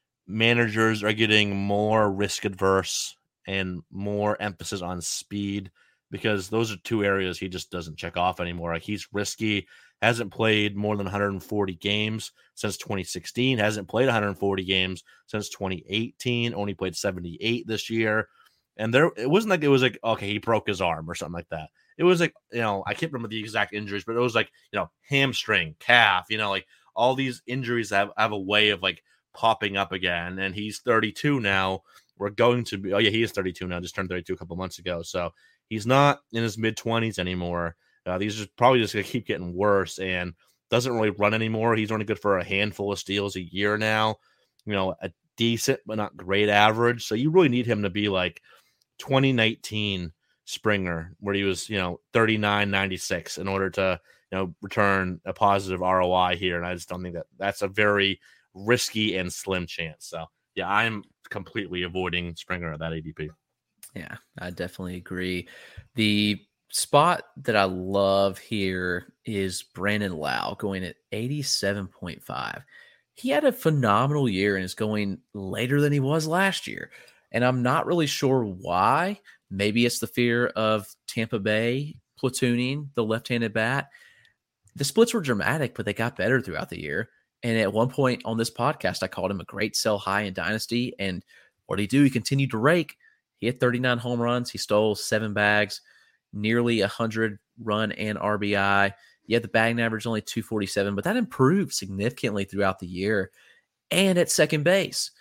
managers are getting more risk adverse and more emphasis on speed, because those are two areas he just doesn't check off anymore. Like, he's risky, hasn't played more than one hundred forty games since twenty sixteen, hasn't played one hundred forty games since twenty eighteen, only played seventy-eight this year. And there, it wasn't like it was like, okay, he broke his arm or something like that. It was like, you know, I can't remember the exact injuries, but it was like, you know, hamstring, calf, you know, like all these injuries have, have a way of like popping up again. And he's thirty-two now. We're going to be, oh yeah, he is thirty-two now, just turned thirty-two a couple months ago. So he's not in his mid twenties anymore. Uh, these are probably just going to keep getting worse, and doesn't really run anymore. He's only good for a handful of steals a year now. You know, a decent but not great average. So you really need him to be like twenty nineteen Springer, where he was, you know, thirty-nine ninety-six in order to, you know, return a positive R O I here. And I just don't think that that's a very risky and slim chance. So yeah, I'm completely avoiding Springer at that A D P. Yeah, I definitely agree. The spot that I love here is Brandon Lau going at eighty-seven point five. He had a phenomenal year and is going later than he was last year. And I'm not really sure why. Maybe it's the fear of Tampa Bay platooning the left-handed bat. The splits were dramatic, but they got better throughout the year. And at one point on this podcast, I called him a great sell high in Dynasty. And what did he do? He continued to rake. He had thirty-nine home runs. He stole seven bags, nearly one hundred run and R B I. Yeah, the batting average only two forty-seven, but that improved significantly throughout the year. And at second base,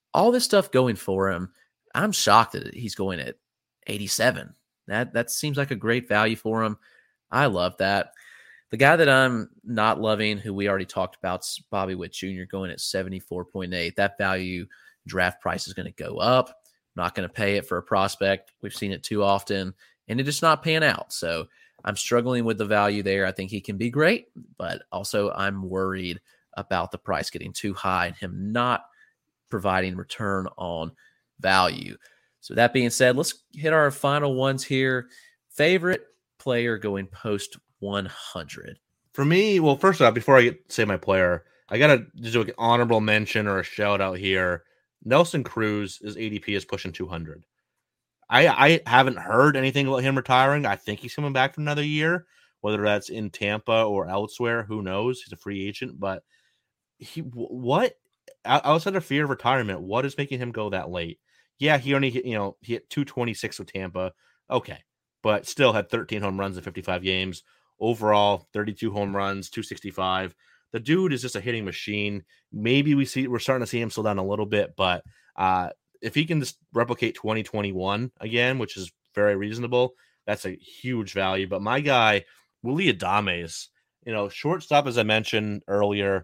all this stuff going for him. I'm shocked that he's going at eighty-seven. That that seems like a great value for him. I love that. The guy that I'm not loving, who we already talked about, is Bobby Witt Junior going at seventy-four point eight. That value draft price is going to go up. I'm not going to pay it for a prospect. We've seen it too often, and it just not pan out. So I'm struggling with the value there. I think he can be great, but also I'm worried about the price getting too high and him not providing return on value. So that being said, let's hit our final ones here. Favorite player going post one hundred. For me, well, first off, before I get say my player, I got to do an honorable mention or a shout out here. Nelson Cruz, his A D P is pushing two hundred. I, I haven't heard anything about him retiring. I think he's coming back for another year, whether that's in Tampa or elsewhere. Who knows? He's a free agent, but he what outside of fear of retirement, what is making him go that late? Yeah, he only hit, you know, he hit two twenty-six with Tampa. Okay, but still had thirteen home runs in fifty-five games. Overall, thirty-two home runs, two sixty-five. The dude is just a hitting machine. Maybe we see we're starting to see him slow down a little bit, but uh, if he can just replicate twenty twenty-one again, which is very reasonable, that's a huge value. But my guy, Willy Adames, you know, shortstop, as I mentioned earlier,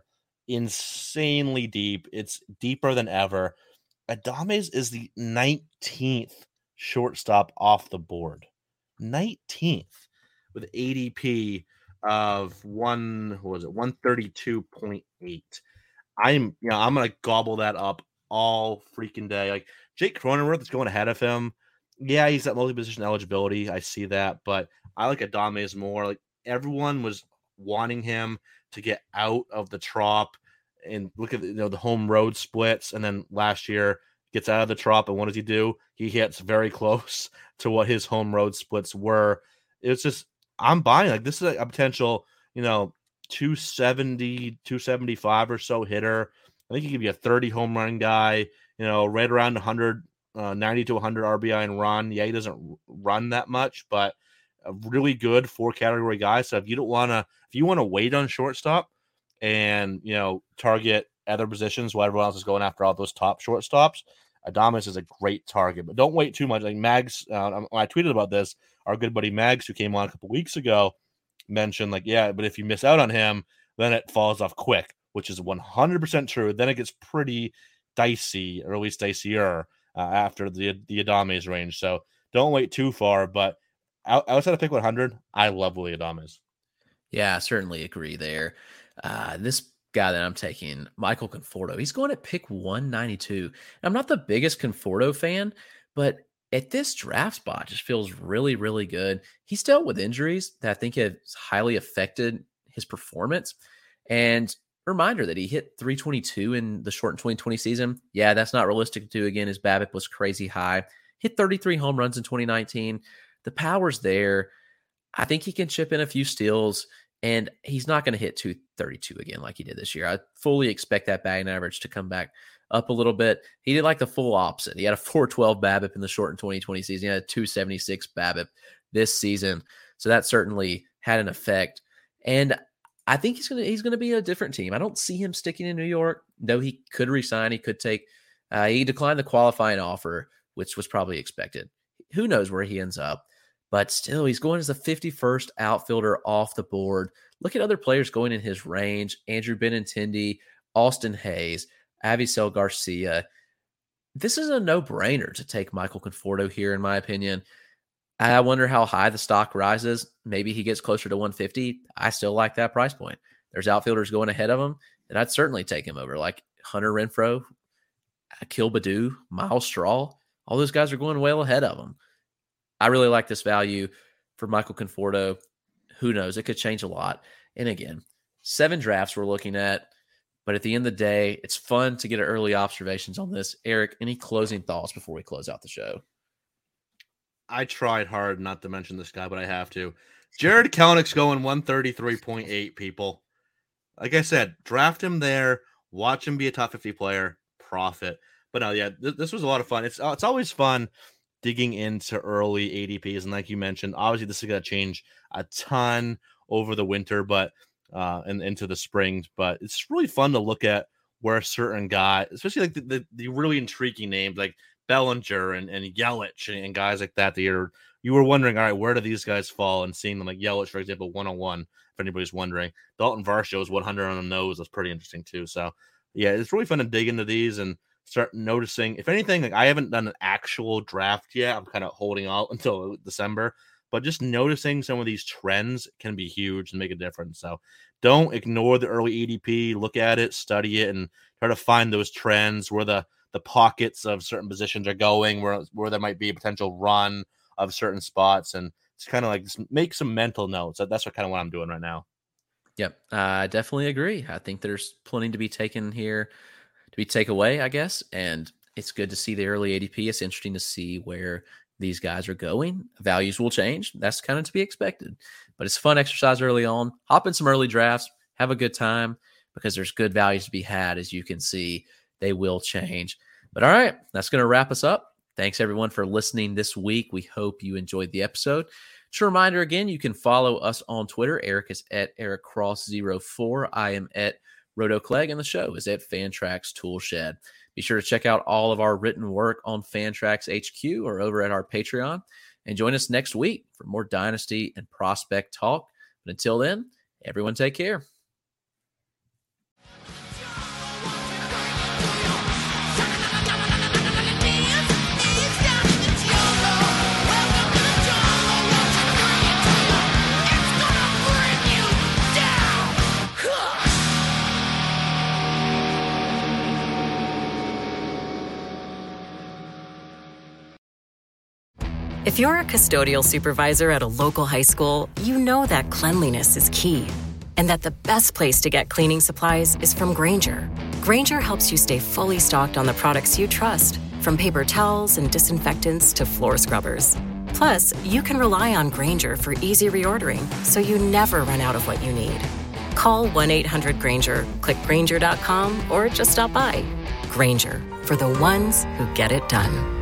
insanely deep. It's deeper than ever. Adames is the nineteenth shortstop off the board. nineteenth with A D P of one, what was it, one thirty-two point eight. I'm, you know, I'm gonna gobble that up all freaking day. Like Jake Cronenworth is going ahead of him. Yeah, he's at multi-position eligibility. I see that, but I like Adames more. Like everyone was wanting him to get out of the Trop and look at the, you know, the home road splits, and then last year gets out of the Trop, and what does he do? He hits very close to what his home road splits were. It's just, I'm buying, like, this is a, a potential, you know, two seventy, two seventy-five or so hitter. I think he could be a thirty home run guy, you know, right around one hundred, uh, ninety to one hundred R B I and run. Yeah, he doesn't run that much, but a really good four category guy. So if you don't want to, if you want to wait on shortstop and, you know, target other positions while everyone else is going after all those top shortstops, Adames is a great target, but don't wait too much. Like Mags, uh, when I tweeted about this, our good buddy Mags, who came on a couple weeks ago, mentioned like, yeah, but if you miss out on him, then it falls off quick, which is one hundred percent true. Then it gets pretty dicey, or at least dicier uh, after the the Adames range. So don't wait too far. But outside of pick one hundred, I love Willy Adames. Yeah, I certainly agree there. Uh, this guy that I'm taking, Michael Conforto, he's going at pick one ninety-two. I'm not the biggest Conforto fan, but at this draft spot just feels really, really good. He's dealt with injuries that I think have highly affected his performance. And reminder that he hit three twenty-two in the shortened twenty twenty season. Yeah, that's not realistic to do again. His BABIP was crazy high. Hit thirty-three home runs in twenty nineteen. The power's there. I think he can chip in a few steals, and he's not going to hit two thirty-two again like he did this year. I fully expect that batting average to come back up a little bit. He did like the full opposite. He had a four twelve BABIP in the shortened twenty twenty season. He had a two seventy-six BABIP this season. So that certainly had an effect. And I think he's going to he's going to be a different team. I don't see him sticking in New York, though he could resign. He could take uh, – he declined the qualifying offer, which was probably expected. Who knows where he ends up. But still, he's going as the fifty-first outfielder off the board. Look at other players going in his range. Andrew Benintendi, Austin Hayes, Avisail Garcia. This is a no-brainer to take Michael Conforto here, in my opinion. I wonder how high the stock rises. Maybe he gets closer to one fifty. I still like that price point. There's outfielders going ahead of him, and I'd certainly take him over, like Hunter Renfroe, Akil Baddoo, Miles Straw. All those guys are going well ahead of him. I really like this value for Michael Conforto. Who knows? It could change a lot. And again, seven drafts we're looking at, but at the end of the day, it's fun to get early observations on this. Eric, any closing thoughts before we close out the show? I tried hard not to mention this guy, but I have to. Jared Kelenich's going one thirty-three point eight, people. Like I said, draft him there, watch him be a top fifty player, profit. But no, yeah, th- this was a lot of fun. It's uh, it's always fun digging into early A D Ps. And like you mentioned, obviously this is going to change a ton over the winter, but uh, and into the spring. But it's really fun to look at where certain guys, especially like the, the, the really intriguing names like Bellinger and, and Yelich and, and guys like that, that you're, you were wondering, all right, where do these guys fall? And seeing them like Yelich, for example, one oh one, if anybody's wondering. Dalton Varsho's one hundred on the nose. That's pretty interesting too. So, yeah, it's really fun to dig into these and start noticing. If anything, like I haven't done an actual draft yet. I'm kind of holding out until December. But just noticing some of these trends can be huge and make a difference. So don't ignore the early A D P. Look at it, study it, and try to find those trends where the, the pockets of certain positions are going, where, where there might be a potential run of certain spots. And it's kind of like just make some mental notes. That's what kind of what I'm doing right now. Yep, I definitely agree. I think there's plenty to be taken here, to be take away, I guess. And it's good to see the early A D P. It's interesting to see where these guys are going. Values will change. That's kind of to be expected. But it's a fun exercise early on. Hop in some early drafts. Have a good time because there's good values to be had. As you can see, they will change. But all right, that's going to wrap us up. Thanks, everyone, for listening this week. We hope you enjoyed the episode. Just a reminder again, you can follow us on Twitter. Eric is at Eric Cross zero four. I am at Roto Clegg, and the show is at Fantrax Toolshed. Be sure to check out all of our written work on Fantrax H Q or over at our Patreon. And join us next week for more Dynasty and Prospect talk. But until then, everyone take care. If you're a custodial supervisor at a local high school, you know that cleanliness is key and that the best place to get cleaning supplies is from Grainger. Grainger helps you stay fully stocked on the products you trust, from paper towels and disinfectants to floor scrubbers. Plus, you can rely on Grainger for easy reordering so you never run out of what you need. Call one eight hundred Grainger, click Grainger dot com, or just stop by. Grainger, for the ones who get it done.